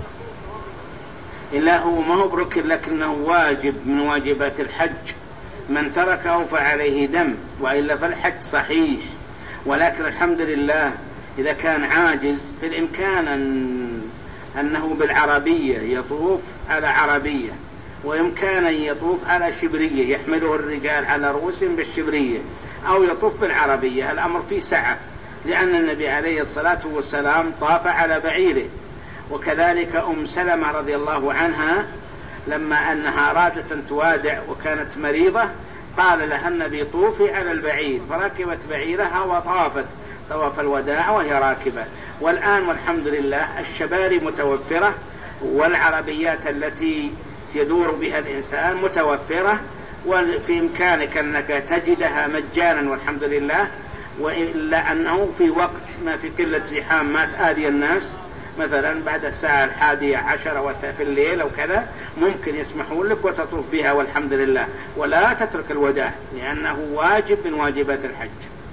إلا هو ما هو بركن لكنه واجب من واجبات الحج، من تركه فعليه دم، وإلا فالحج صحيح. ولكن الحمد لله إذا كان عاجز في الإمكان أن أنه بالعربية يطوف على عربية، وإمكانا يطوف على شبرية يحمله الرجال على رؤوسهم بالشبرية، أو يطوف بالعربية. الأمر فيه سعة، لأن النبي عليه الصلاة والسلام طاف على بعيره. وكذلك أم سلمة رضي الله عنها لما أنها أرادت أن توادع وكانت مريضة قال لها النبي طوفي على البعير، فركبت بعيرها وطافت طواف الوداع وهي راكبة. والآن والحمد لله الشباري متوفرة، والعربيات التي يدور بها الإنسان متوفرة، وفي إمكانك أنك تجدها مجانا والحمد لله. وإلا أنه في وقت ما في قلة زحام ما تآذي الناس، مثلا بعد الساعة الحادية عشر في الليل أو كذا، ممكن يسمحون لك وتطوف بها والحمد لله، ولا تترك الوداع لأنه واجب من واجبات الحج.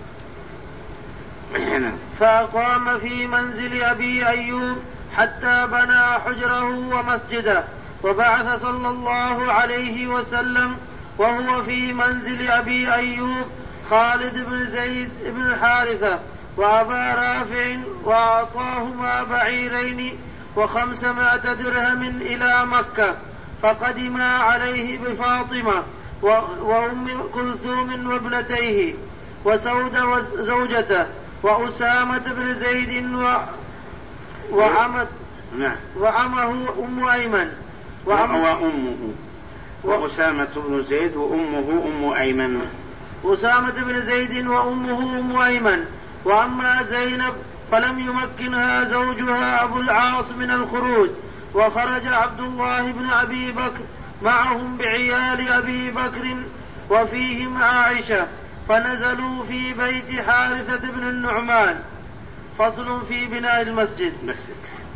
فأقام في منزل أبي أيوب حتى بنى حجره ومسجده. وبعث صلى الله عليه وسلم وهو في منزل أبي أيوب خالد بن زيد بن الحارثة وأبا رافع، وأعطاهما بعيرين وخمسمائة درهم إلى مكة، فقدما عليه بفاطمة وأم كلثوم وابنتيه وسود وزوجته وأسامة بن زيد وعمت وعمه أم أيمن وأمه وأسامة بن زيد وأمه أم أيمن أسامة بن زيد وأمه أم أيمن. وأما زينب فلم يمكنها زوجها أبو العاص من الخروج، وخرج عبد الله بن أبي بكر معهم بعيال أبي بكر وفيهم عائشة، فنزلوا في بيت حارثة بن النعمان. فصل في بناء المسجد. مسك.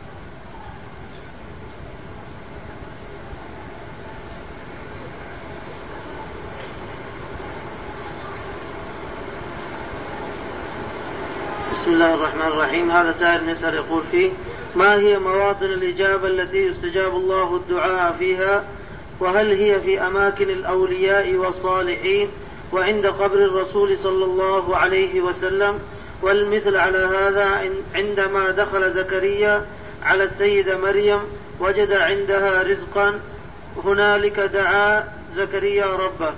بسم الله الرحمن الرحيم. هذا سائل يسأل يقول فيه: ما هي مواطن الإجابة التي يستجاب الله الدعاء فيها؟ وهل هي في أماكن الأولياء والصالحين وعند قبر الرسول صلى الله عليه وسلم؟ والمثل على هذا عندما دخل زكريا على السيدة مريم وجد عندها رزقا، هنالك دعا زكريا ربه.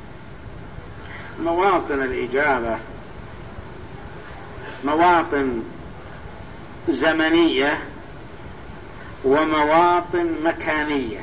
مواطن الإجابة مواطن زمنية ومواطن مكانية.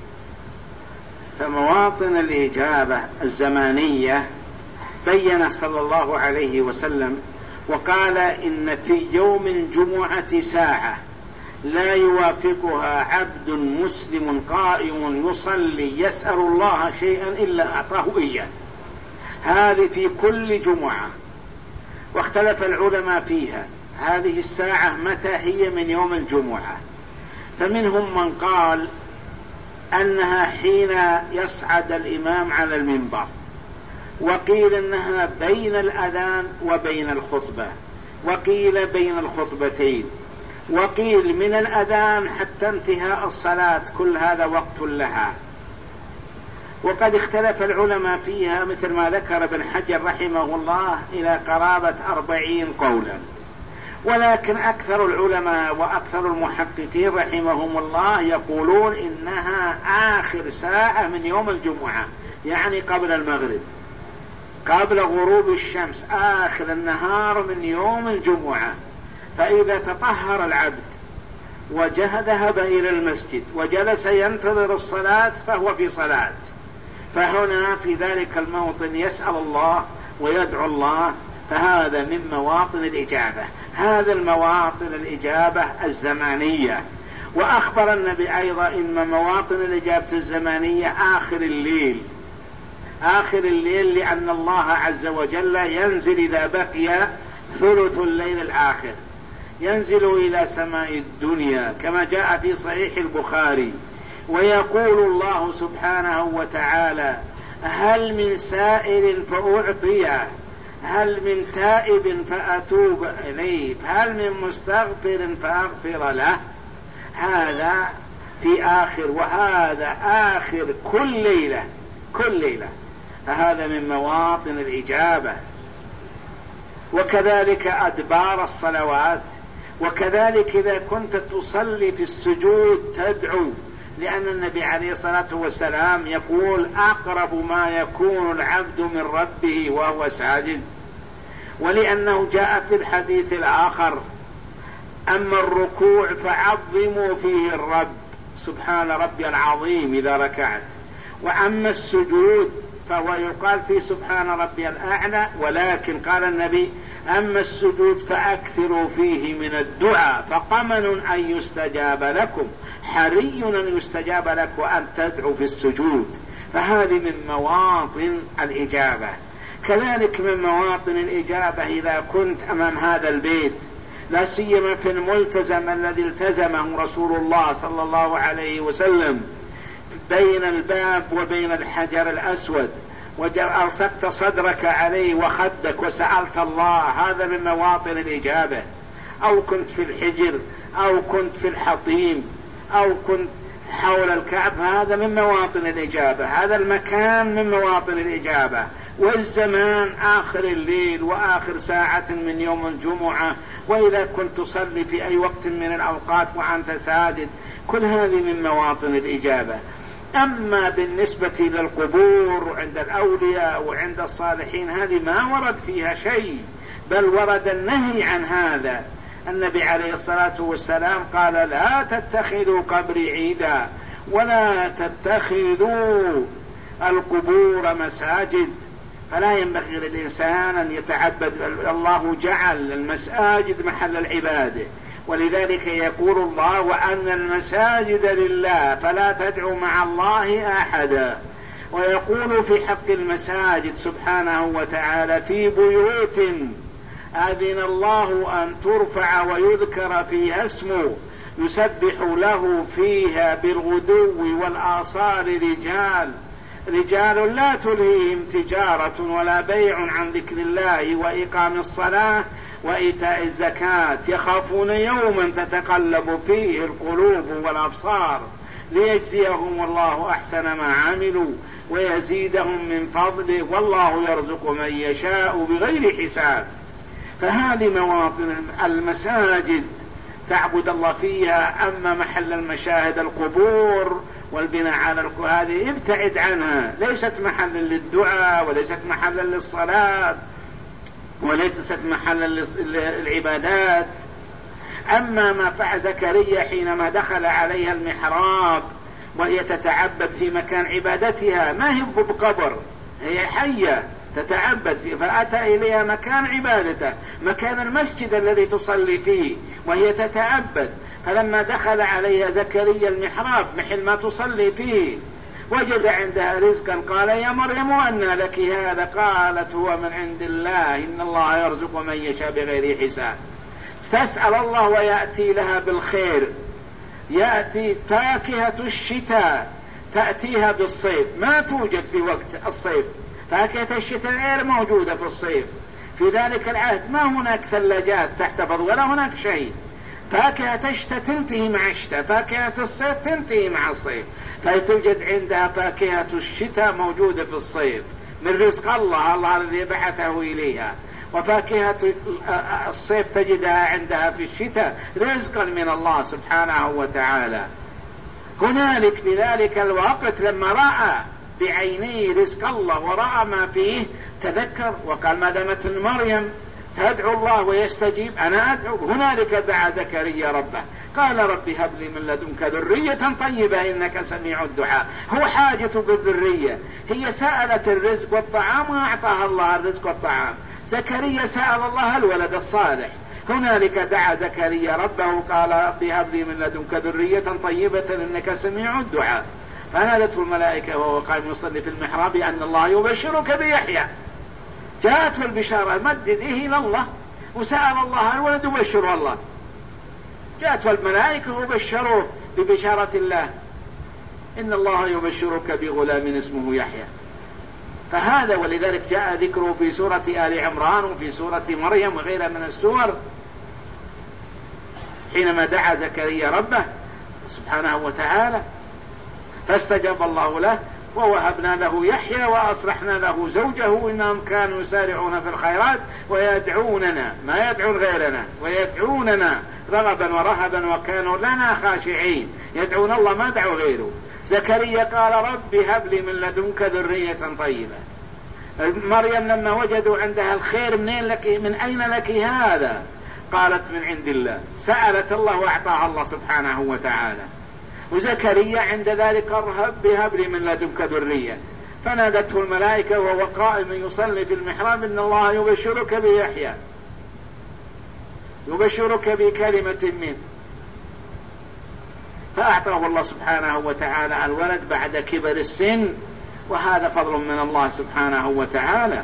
فمواطن الإجابة الزمانية بين صلى الله عليه وسلم وقال: إن في يوم الجمعة ساعة لا يوافقها عبد مسلم قائم يصلي يسأل الله شيئا إلا أعطاه إياه. هذه في كل جمعة، واختلف العلماء فيها هذه الساعة متى هي من يوم الجمعة. فمنهم من قال أنها حين يصعد الإمام على المنبر، وقيل أنها بين الأذان وبين الخطبة، وقيل بين الخطبتين، وقيل من الأذان حتى انتهاء الصلاة، كل هذا وقت لها. وقد اختلف العلماء فيها مثل ما ذكر ابن حجر رحمه الله إلى قرابة أربعين قولا. ولكن أكثر العلماء وأكثر المحققين رحمهم الله يقولون إنها آخر ساعة من يوم الجمعة، يعني قبل المغرب، قبل غروب الشمس، آخر النهار من يوم الجمعة. فإذا تطهر العبد وذهب إلى المسجد وجلس ينتظر الصلاة فهو في صلاة، فهنا في ذلك الموطن يسأل الله ويدعو الله، فهذا من مواطن الإجابة. هذا المواطن الإجابة الزمانية. وأخبر النبي أيضا إن مواطن الإجابة الزمانية آخر الليل، آخر الليل، لأن الله عز وجل ينزل إذا بقي ثلث الليل الآخر، ينزل إلى سماء الدنيا كما جاء في صحيح البخاري، ويقول الله سبحانه وتعالى: هل من سائل فأعطيه، هل من تائب فأتوب إليه، هل من مستغفر فأغفر له. هذا في آخر، وهذا آخر كل ليلة كل ليلة، فهذا من مواطن الإجابة. وكذلك أدبار الصلوات، وكذلك إذا كنت تصلي في السجود تدعو، لأن النبي عليه الصلاة والسلام يقول: أقرب ما يكون العبد من ربه وهو ساجد. ولأنه جاء في الحديث الآخر: أما الركوع فعظموا فيه الرب، سبحان ربي العظيم إذا ركعت. وأما السجود فهو يقال فيه سبحان ربي الأعلى، ولكن قال النبي: أما السجود فأكثروا فيه من الدعاء فقمن أن يستجاب لكم، حري أن يستجاب لك وأن تدعو في السجود. فهذه من مواطن الإجابة. كذلك من مواطن الإجابة إذا كنت أمام هذا البيت، لا سيما في الملتزم الذي التزمه رسول الله صلى الله عليه وسلم بين الباب وبين الحجر الأسود، وألصقت صدرك عليه وخدك وسألت الله، هذا من مواطن الإجابة. أو كنت في الحجر، أو كنت في الحطيم، أو كنت حول الكعبة، هذا من مواطن الإجابة. هذا المكان من مواطن الإجابة. والزمان آخر الليل وآخر ساعة من يوم الجمعة، وإذا كنت تصلي في أي وقت من الأوقات وأنت ساجد، كل هذه من مواطن الإجابة. أما بالنسبة للقبور عند الأولياء وعند الصالحين، هذه ما ورد فيها شيء، بل ورد النهي عن هذا. النبي عليه الصلاة والسلام قال: لا تتخذوا قبري عيدا، ولا تتخذوا القبور مساجد. فلا ينبغي للإنسان أن يتعبد. الله جعل المساجد محل العبادة، ولذلك يقول الله: وأن المساجد لله فلا تدعوا مع الله أحدا. ويقول في حق المساجد سبحانه وتعالى: في بيوت أذن الله أن ترفع ويذكر فيها اسمه يسبح له فيها بالغدو والآصال رجال رجال لا تلهيهم تجارة ولا بيع عن ذكر الله وإقام الصلاة وإيتاء الزكاة يخافون يوما تتقلب فيه القلوب والأبصار ليجزيهم الله أحسن ما عملوا ويزيدهم من فضله والله يرزق من يشاء بغير حساب. فهذه مواطن المساجد تعبد الله فيها. أما محل المشاهد القبور والبناء على القبور هذه ابتعد عنها، ليست محلا للدعاء وليست محلا للصلاة وليست محلا للعبادات. أما ما فعل زكريا حينما دخل عليها المحراب وهي تتعبد في مكان عبادتها، ما هي بقبر، هي حية تتعبد فيه، فأتى إليها مكان عبادته، مكان المسجد الذي تصلي فيه وهي تتعبد. فلما دخل عليها زكريا المحراب محل ما تصلي فيه وجد عندها رزقا، قال: يا مريم أنى لك هذا؟ قالت: هو من عند الله، إن الله يرزق من يشاء بغير حساب. تسأل الله ويأتي لها بالخير. يأتي فاكهة الشتاء تأتيها بالصيف، ما توجد في وقت الصيف. فاكهة الشتاء غير موجودة في الصيف. في ذلك العهد ما هناك ثلاجات تحتفظ ولا هناك شيء. فاكهة الشتاء تنتهي مع الشتاء، فاكهة الصيف تنتهي مع الصيف. فتوجد عندها فاكهة الشتاء موجودة في الصيف من رزق الله، الله الذي بعثه إليها. وفاكهة الصيف تجدها عندها في الشتاء رزقا من الله سبحانه وتعالى. هنالك في ذلك الوقت لما رأى بعينيه رزق الله ورأى ما فيه تذكر وقال: ما دامت مريم تدعو الله ويستجيب؟ أنا أدعو. هنالك دعا زكريا ربه قال رب هب لي من لدنك ذرية طيبة إنك سميع الدعاء. هو حاجته بالذرية، هي سألت الرزق والطعام وأعطاها الله الرزق والطعام. زكريا سأل الله الولد الصالح. هنالك دعا زكريا ربه قال رب هب لي من لدنك ذرية طيبة إنك سميع الدعاء. فنادته الملائكة وهو قائم يصلي في المحراب أن الله يبشرك بيحيى. جاءته البشارة مدد إلى الله وسأل الله الولد وبشره الله. جاءته الملائكة وبشروه ببشارة الله إن الله يبشرك بغلام اسمه يحيى. فهذا ولذلك جاء ذكره في سورة آل عمران وفي سورة مريم وغيرها من السور حينما دعا زكريا ربه سبحانه وتعالى فاستجاب الله له ووهبنا له يحيى وأصلحنا له زوجه إنهم كانوا يسارعون في الخيرات ويدعوننا، ما يدعون غيرنا، ويدعوننا رغبا ورهبا وكانوا لنا خاشعين. يدعون الله ما دعوا غيره. زكريا قال رب هب لي من لدنك ذرية طيبة. مريم لما وجدوا عندها الخير منين لك، من أين لك هذا؟ قالت من عند الله. سألت الله وأعطاها الله سبحانه وتعالى. وزكريا عند ذلك رب هب لي من لدنك ذرية. فنادته الملائكة وهو قائم يصلي في المحراب إن الله يبشرك بيحيى، يبشرك بكلمة منه. فأعطاه الله سبحانه وتعالى الولد بعد كبر السن، وهذا فضل من الله سبحانه وتعالى.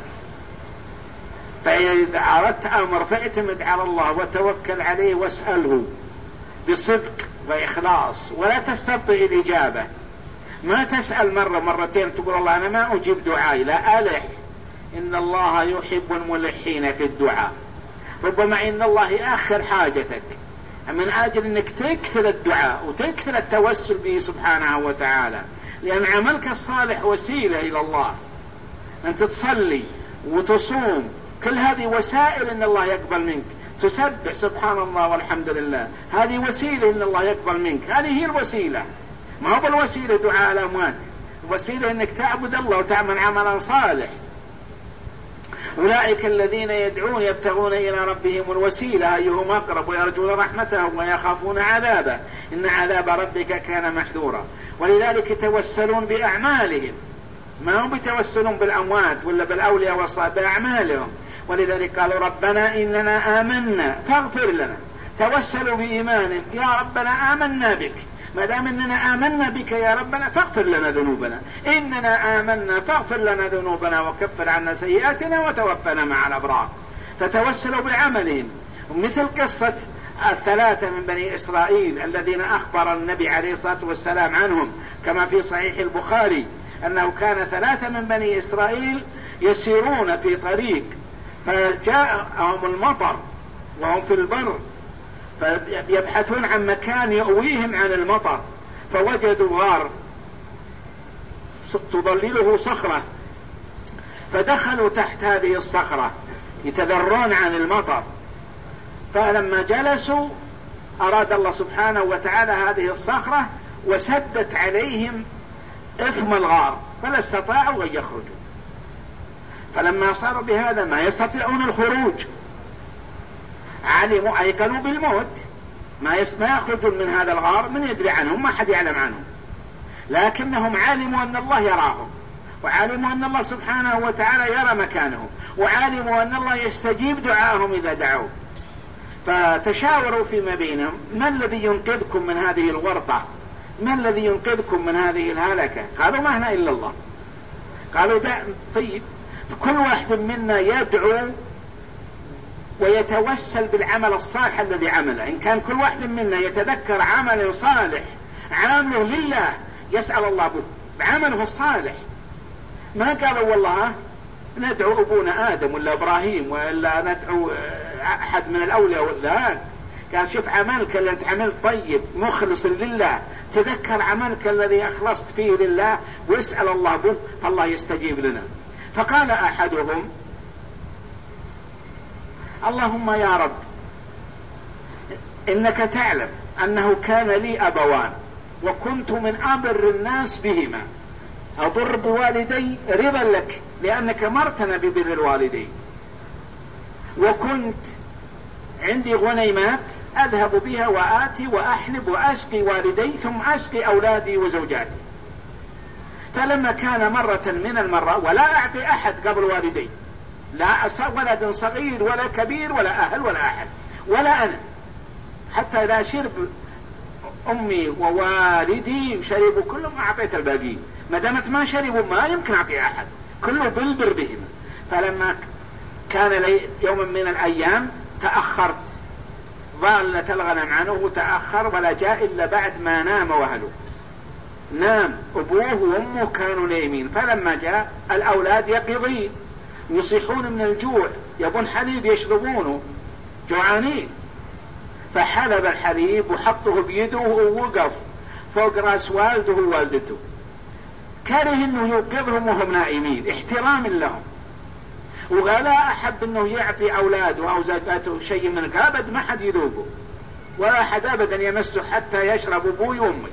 فإذا أردت أمر فاعتمد على الله وتوكل عليه واسأله بصدق وإخلاص ولا تستبطئ الإجابة. ما تسأل مرة مرتين تقول الله أنا ما أجيب دعائي، لا ألح. إن الله يحب الملحين في الدعاء. ربما إن الله يأخر حاجتك من أجل أنك تكثر الدعاء وتكثر التوسل به سبحانه وتعالى، لأن عملك الصالح وسيلة إلى الله. أنت تصلي وتصوم، كل هذه وسائل أن الله يقبل منك. تسبح سبحان الله والحمد لله، هذه وسيلة أن الله يقبل منك. هذه هي الوسيلة، ما هو بالوسيلة دعاء الأموات. الوسيلة أنك تعبد الله وتعمل عملا صالح. أولئك الذين يدعون يبتغون إلى ربهم الوسيلة أيهم أقرب ويرجون رحمته ويخافون عذابه إن عذاب ربك كان محذورا. ولذلك يتوسلون بأعمالهم، ما هم بيتوسلون بالأموات ولا بالأولياء والصالحين، بأعمالهم. ولذلك قالوا ربنا إننا آمنا فاغفر لنا. توسلوا بإيمانهم، يا ربنا آمنا بك، ما دام إننا آمنا بك يا ربنا فاغفر لنا ذنوبنا. إننا آمنا فاغفر لنا ذنوبنا وكفر عنا سيئاتنا وتوفنا مع الأبرار. فتوسلوا بعملهم. مثل قصة الثلاثة من بني إسرائيل الذين أخبر النبي عليه الصلاة والسلام عنهم كما في صحيح البخاري أنه كان ثلاثة من بني إسرائيل يسيرون في طريق فجاءهم المطر وهم في البر، فيبحثون عن مكان يؤويهم عن المطر، فوجدوا غار تظلله صخرة، فدخلوا تحت هذه الصخرة يتذرون عن المطر. فلما جلسوا أراد الله سبحانه وتعالى هذه الصخرة وسدت عليهم إثم الغار فلا استطاعوا أن يخرجوا. فلما صاروا بهذا ما يستطيعون الخروج، علموا أيقنوا بالموت، ما يخرجون من هذا الغار، من يدري عنهم؟ ما حد يعلم عنهم. لكنهم علموا أن الله يراهم، وعلموا أن الله سبحانه وتعالى يرى مكانهم، وعلموا أن الله يستجيب دعاءهم إذا دعوا. فتشاوروا فيما بينهم ما الذي ينقذكم من هذه الورطة، ما الذي ينقذكم من هذه الهلكة؟ قالوا ما هنا إلا الله. قالوا دع طيب كل واحد منا يدعو ويتوسل بالعمل الصالح الذي عمله. إن كان كل واحد منا يتذكر عمل صالح عامله لله يسأل الله به بعمله الصالح. ما قالوا والله ندعو أبونا آدم ولا إبراهيم ولا ندعو أحد من الأولياء، لا. قال شوف عملك اللي أنت عملت طيب مخلص لله، تذكر عملك الذي أخلصت فيه لله واسأل الله به فالله يستجيب لنا. فقال أحدهم اللهم يا رب إنك تعلم أنه كان لي أبوان وكنت من أبر الناس بهما، أبر بوالدي رضا لك لأنك أمرتنا ببر الوالدين، وكنت عندي غنيمات أذهب بها وآتي وأحلب وأسقي والدي ثم أسقي أولادي وزوجاتي. فلما كان مرة من المرات ولا أعطي أحد قبل والدي، لا ولد صغير ولا كبير ولا أهل ولا أحد ولا أنا، حتى إذا شرب أمي ووالدي شربوا كلهم أعطيت الباقي، ما دامت ما شربوا ما يمكن أعطي أحد، كله بالبر بهم. فلما كان لي يوم من الأيام تأخرت، ضالة الغنم عنه وتأخر ولا جاء إلا بعد ما نام وأهله، نام أبوه وأمه كانوا نايمين. فلما جاء الأولاد يقظين يصيحون من الجوع، يبون حليب يشربونه، جوعانين. فحلب الحليب وحطه بيده ووقف فوق راس والده ووالدته، كره انه يوقظهم وهم نائمين احتراما لهم، ولا احب انه يعطي اولاده او زوجاته شيء من الكبد، ما حد يذوقه ولا احد ابدا يمسه حتى يشرب ابوي وامي.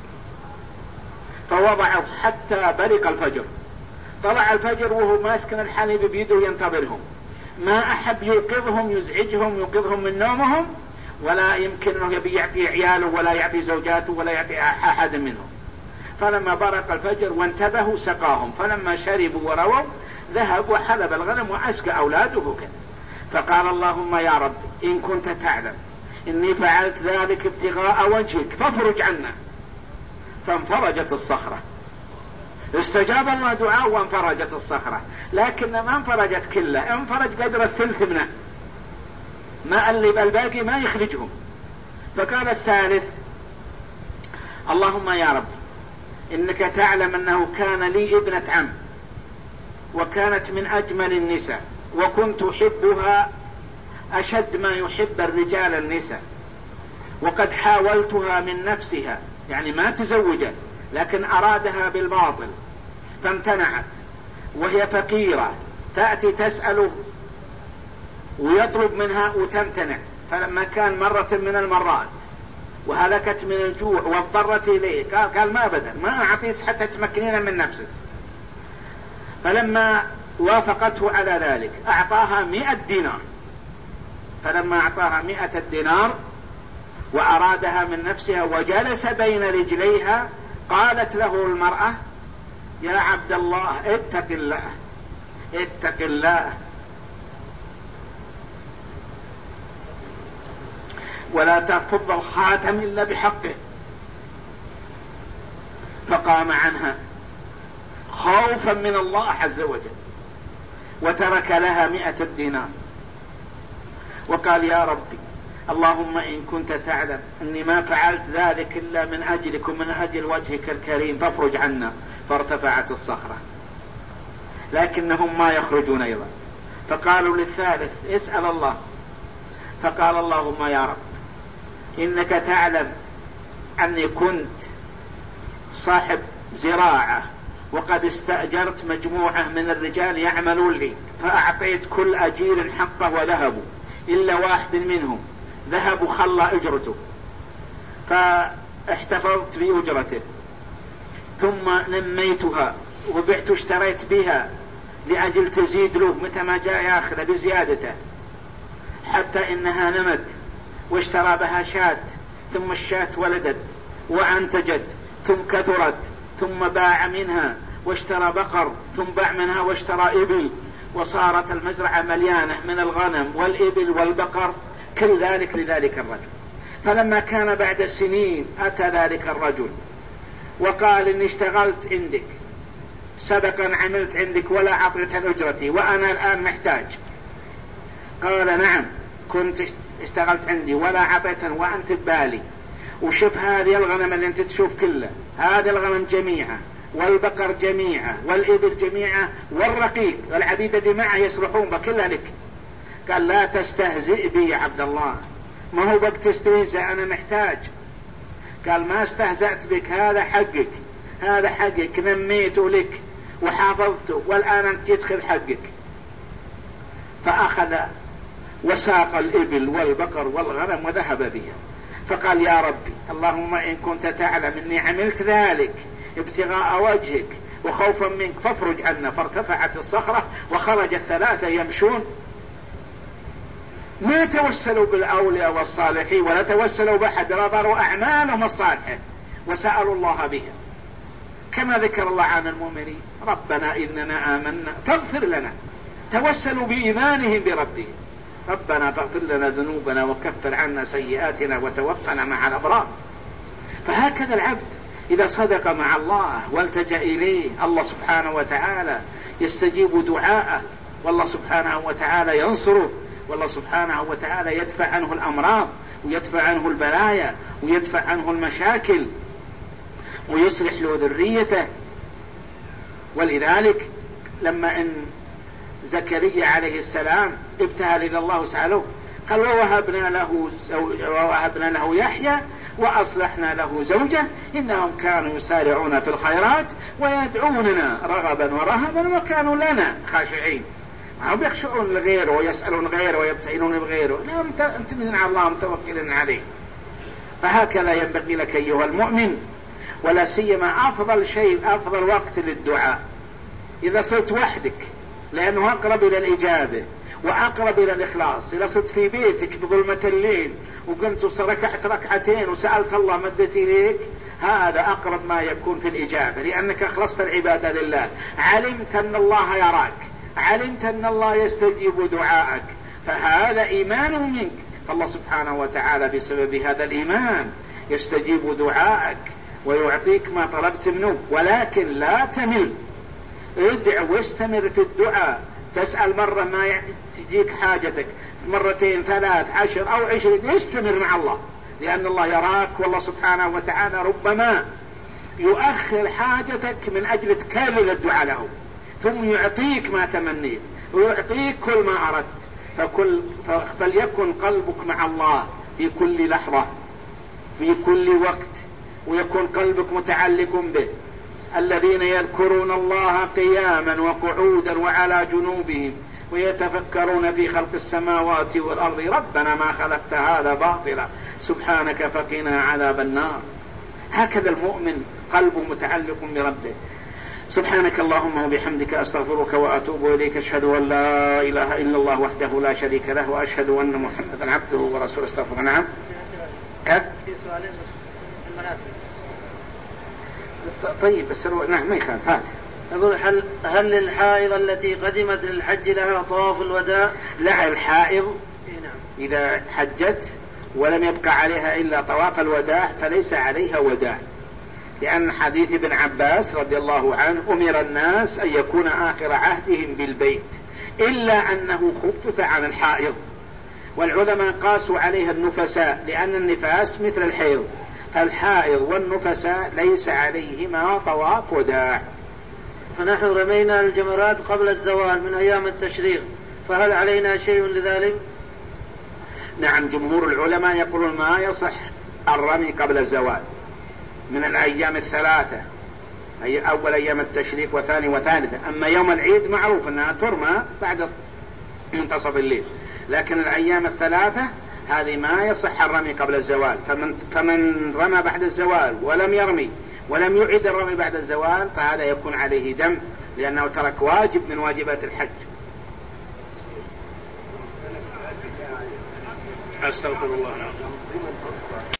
فوضعه حتى برق الفجر، طلع الفجر وهو ماسك الحليب بيده ينتظرهم، ما احب يوقظهم يزعجهم يوقظهم من نومهم، ولا يمكن انه يبي يعطي عياله ولا يعطي زوجاته ولا يعطي احد منهم. فلما برق الفجر وانتبهوا سقاهم، فلما شربوا ورووا ذهب وحلب الغنم وأسقى أولاده كذا. فقال اللهم يا رب إن كنت تعلم إني فعلت ذلك ابتغاء وجهك فافرج عنا. فانفرجت الصخرة، استجاب الله دعاء وانفرجت الصخرة، لكن ما انفرجت كلها، انفرج قدر الثلث منه، ما اللي الباقي ما يخرجهم. فقال الثالث اللهم يا رب إنك تعلم أنه كان لي ابنة عم وكانت من أجمل النساء وكنت أحبها أشد ما يحب الرجال النساء، وقد حاولتها من نفسها، يعني ما تزوجت لكن أرادها بالباطل فامتنعت، وهي فقيرة تأتي تسأله ويطلب منها وتمتنع. فلما كان مرة من المرات وهلكت من الجوع واضطرت إليه قال, قال ما أبدا ما أعطيك حتى تمكنين من نفسك. فلما وافقته على ذلك أعطاها مئة دينار. فلما أعطاها مئة الدينار وأرادها من نفسها وجلس بين رجليها قالت له المرأة يا عبد الله اتق الله اتق الله ولا تفض الخاتم إلا بحقه. فقام عنها خوفا من الله عز وجل وترك لها مئة الدينار وقال يا ربي اللهم إن كنت تعلم أني ما فعلت ذلك إلا من أجلك ومن أجل وجهك الكريم فافرج عنا. فارتفعت الصخرة لكنهم ما يخرجون أيضا. فقالوا للثالث اسأل الله. فقال اللهم يا رب إنك تعلم أني كنت صاحب زراعة وقد استأجرت مجموعة من الرجال يعملون لي، فأعطيت كل أجير حقه وذهبوا إلا واحد منهم ذهب وخلى أجرته، فاحتفظت بأجرته ثم نميتها وبعت واشتريت بها لأجل تزيد له متى ما جاء يأخذ بزيادته، حتى إنها نمت واشترى بها شاة، ثم الشاة ولدت وأنتجت ثم كثرت، ثم باع منها واشترى بقر، ثم باع منها واشترى إبل، وصارت المزرعة مليانة من الغنم والإبل والبقر، كل ذلك لذلك الرجل. فلما كان بعد سنين أتى ذلك الرجل وقال إني اشتغلت عندك سبقا، عملت عندك ولا أعطيت أجرتي وأنا الآن محتاج. قال نعم كنت اشتغلت عندي ولا أعطيتها وأنت ببالي، وشوف هذه الغنم اللي انت تشوف كلها، هذه الغنم جميعها والبقر جميعها والإبل جميعها والرقيق والعبيد اللي معه يسرحون بكلها لك. قال لا تستهزئ بي يا عبد الله، ما هو بك تستهزئ، أنا محتاج. قال ما استهزأت بك، هذا حقك هذا حقك، نميته لك وحافظته والآن أنت تدخل حقك. فأخذ وساق الإبل والبقر والغنم وذهب بها. فقال يا ربي اللهم إن كنت تعلم إني عملت ذلك ابتغاء وجهك وخوفا منك فافرج عنا. فارتفعت الصخرة وخرج الثلاثة يمشون ما توسلوا بالأولياء والصالحين ولا توسلوا بأحد، نظروا أعمالهم الصالحة وسألوا الله بها، كما ذكر الله عن المؤمنين ربنا إننا آمنا فاغفر لنا، توسلوا بإيمانهم بربهم، ربنا فاغفر لنا ذنوبنا وكفر عنا سيئاتنا وتوفنا مع الأبرار. فهكذا العبد إذا صدق مع الله والتجأ إليه الله سبحانه وتعالى يستجيب دعاءه، والله سبحانه وتعالى ينصره، والله سبحانه وتعالى يدفع عنه الأمراض ويدفع عنه البلايا ويدفع عنه المشاكل ويصلح له ذريته. ولذلك لما إن زكريا عليه السلام ابتهل إلى الله وسأله قال ووهبنا له, ووهبنا له يحيى وأصلحنا له زوجه إنهم كانوا يسارعون في الخيرات ويدعوننا رغبا ورهبا وكانوا لنا خاشعين. هم يخشعون لغيره ويسألون غيره ويبتهلون بغيره، لا انتمين على الله متوكلين عليه. فهكذا ينبغي لك أيها المؤمن، ولا سيما أفضل شيء أفضل وقت للدعاء إذا صرت وحدك، لأنه أقرب إلى الإجابة وأقرب إلى الإخلاص. إذا صرت في بيتك بظلمة الليل وقمت وركعت ركعتين وسألت الله مدت إليك، هذا أقرب ما يكون في الإجابة، لأنك أخلصت العبادة لله، علمت أن الله يراك، علمت أن الله يستجيب دعائك، فهذا إيمان منك، فالله سبحانه وتعالى بسبب هذا الإيمان يستجيب دعائك ويعطيك ما طلبت منه. ولكن لا تمل، ادع واستمر في الدعاء، تسأل مرة ما تجيك حاجتك، مرتين ثلاث عشر أو عشرين، استمر مع الله، لأن الله يراك، والله سبحانه وتعالى ربما يؤخر حاجتك من أجل تكرر الدعاء له، ثم يعطيك ما تمنيت ويعطيك كل ما أردت. فكل فليكن قلبك مع الله في كل لحظة في كل وقت، ويكون قلبك متعلق به. الذين يذكرون الله قياما وقعودا وعلى جنوبهم ويتفكرون في خلق السماوات والأرض ربنا ما خلقت هذا باطلا سبحانك فقنا عذاب النار. هكذا المؤمن قلبه متعلق بربه. سبحانك اللهم وبحمدك أستغفرك وأتوب إليك، أشهد أن لا إله إلا الله وحده لا شريك له وأشهد أن محمدا عبده ورسوله. استغفر. نعم في سؤالين بس المناسب. طيب بس نعم ما يخالف. هذا أقول هل, هل للحائض التي قدمت للحج لها طواف الوداع؟ لا، الحائض نعم. إذا حجت ولم يبقى عليها إلا طواف الوداع فليس عليها وداع، لأن حديث ابن عباس رضي الله عنه أمر الناس أن يكون آخر عهدهم بالبيت، إلا أنه خفف عن الحائض، والعلماء قاسوا عليها النفساء لأن النفاس مثل الحيض، فالحائض والنفساء ليس عليهما طواف وداع. فنحن رمينا الجمرات قبل الزوال من أيام التشريق، فهل علينا شيء لذلك؟ نعم، جمهور العلماء يقولون ما يصح الرمي قبل الزوال من الأيام الثلاثة، أي أول أيام التشريق وثاني وثالثة. أما يوم العيد معروف أنها ترمى بعد منتصف الليل، لكن الأيام الثلاثة هذه ما يصح الرمي قبل الزوال. فمن, فمن رمى بعد الزوال ولم يرمي ولم يعيد الرمي بعد الزوال فهذا يكون عليه دم، لأنه ترك واجب من واجبات الحج. أستغفر الله.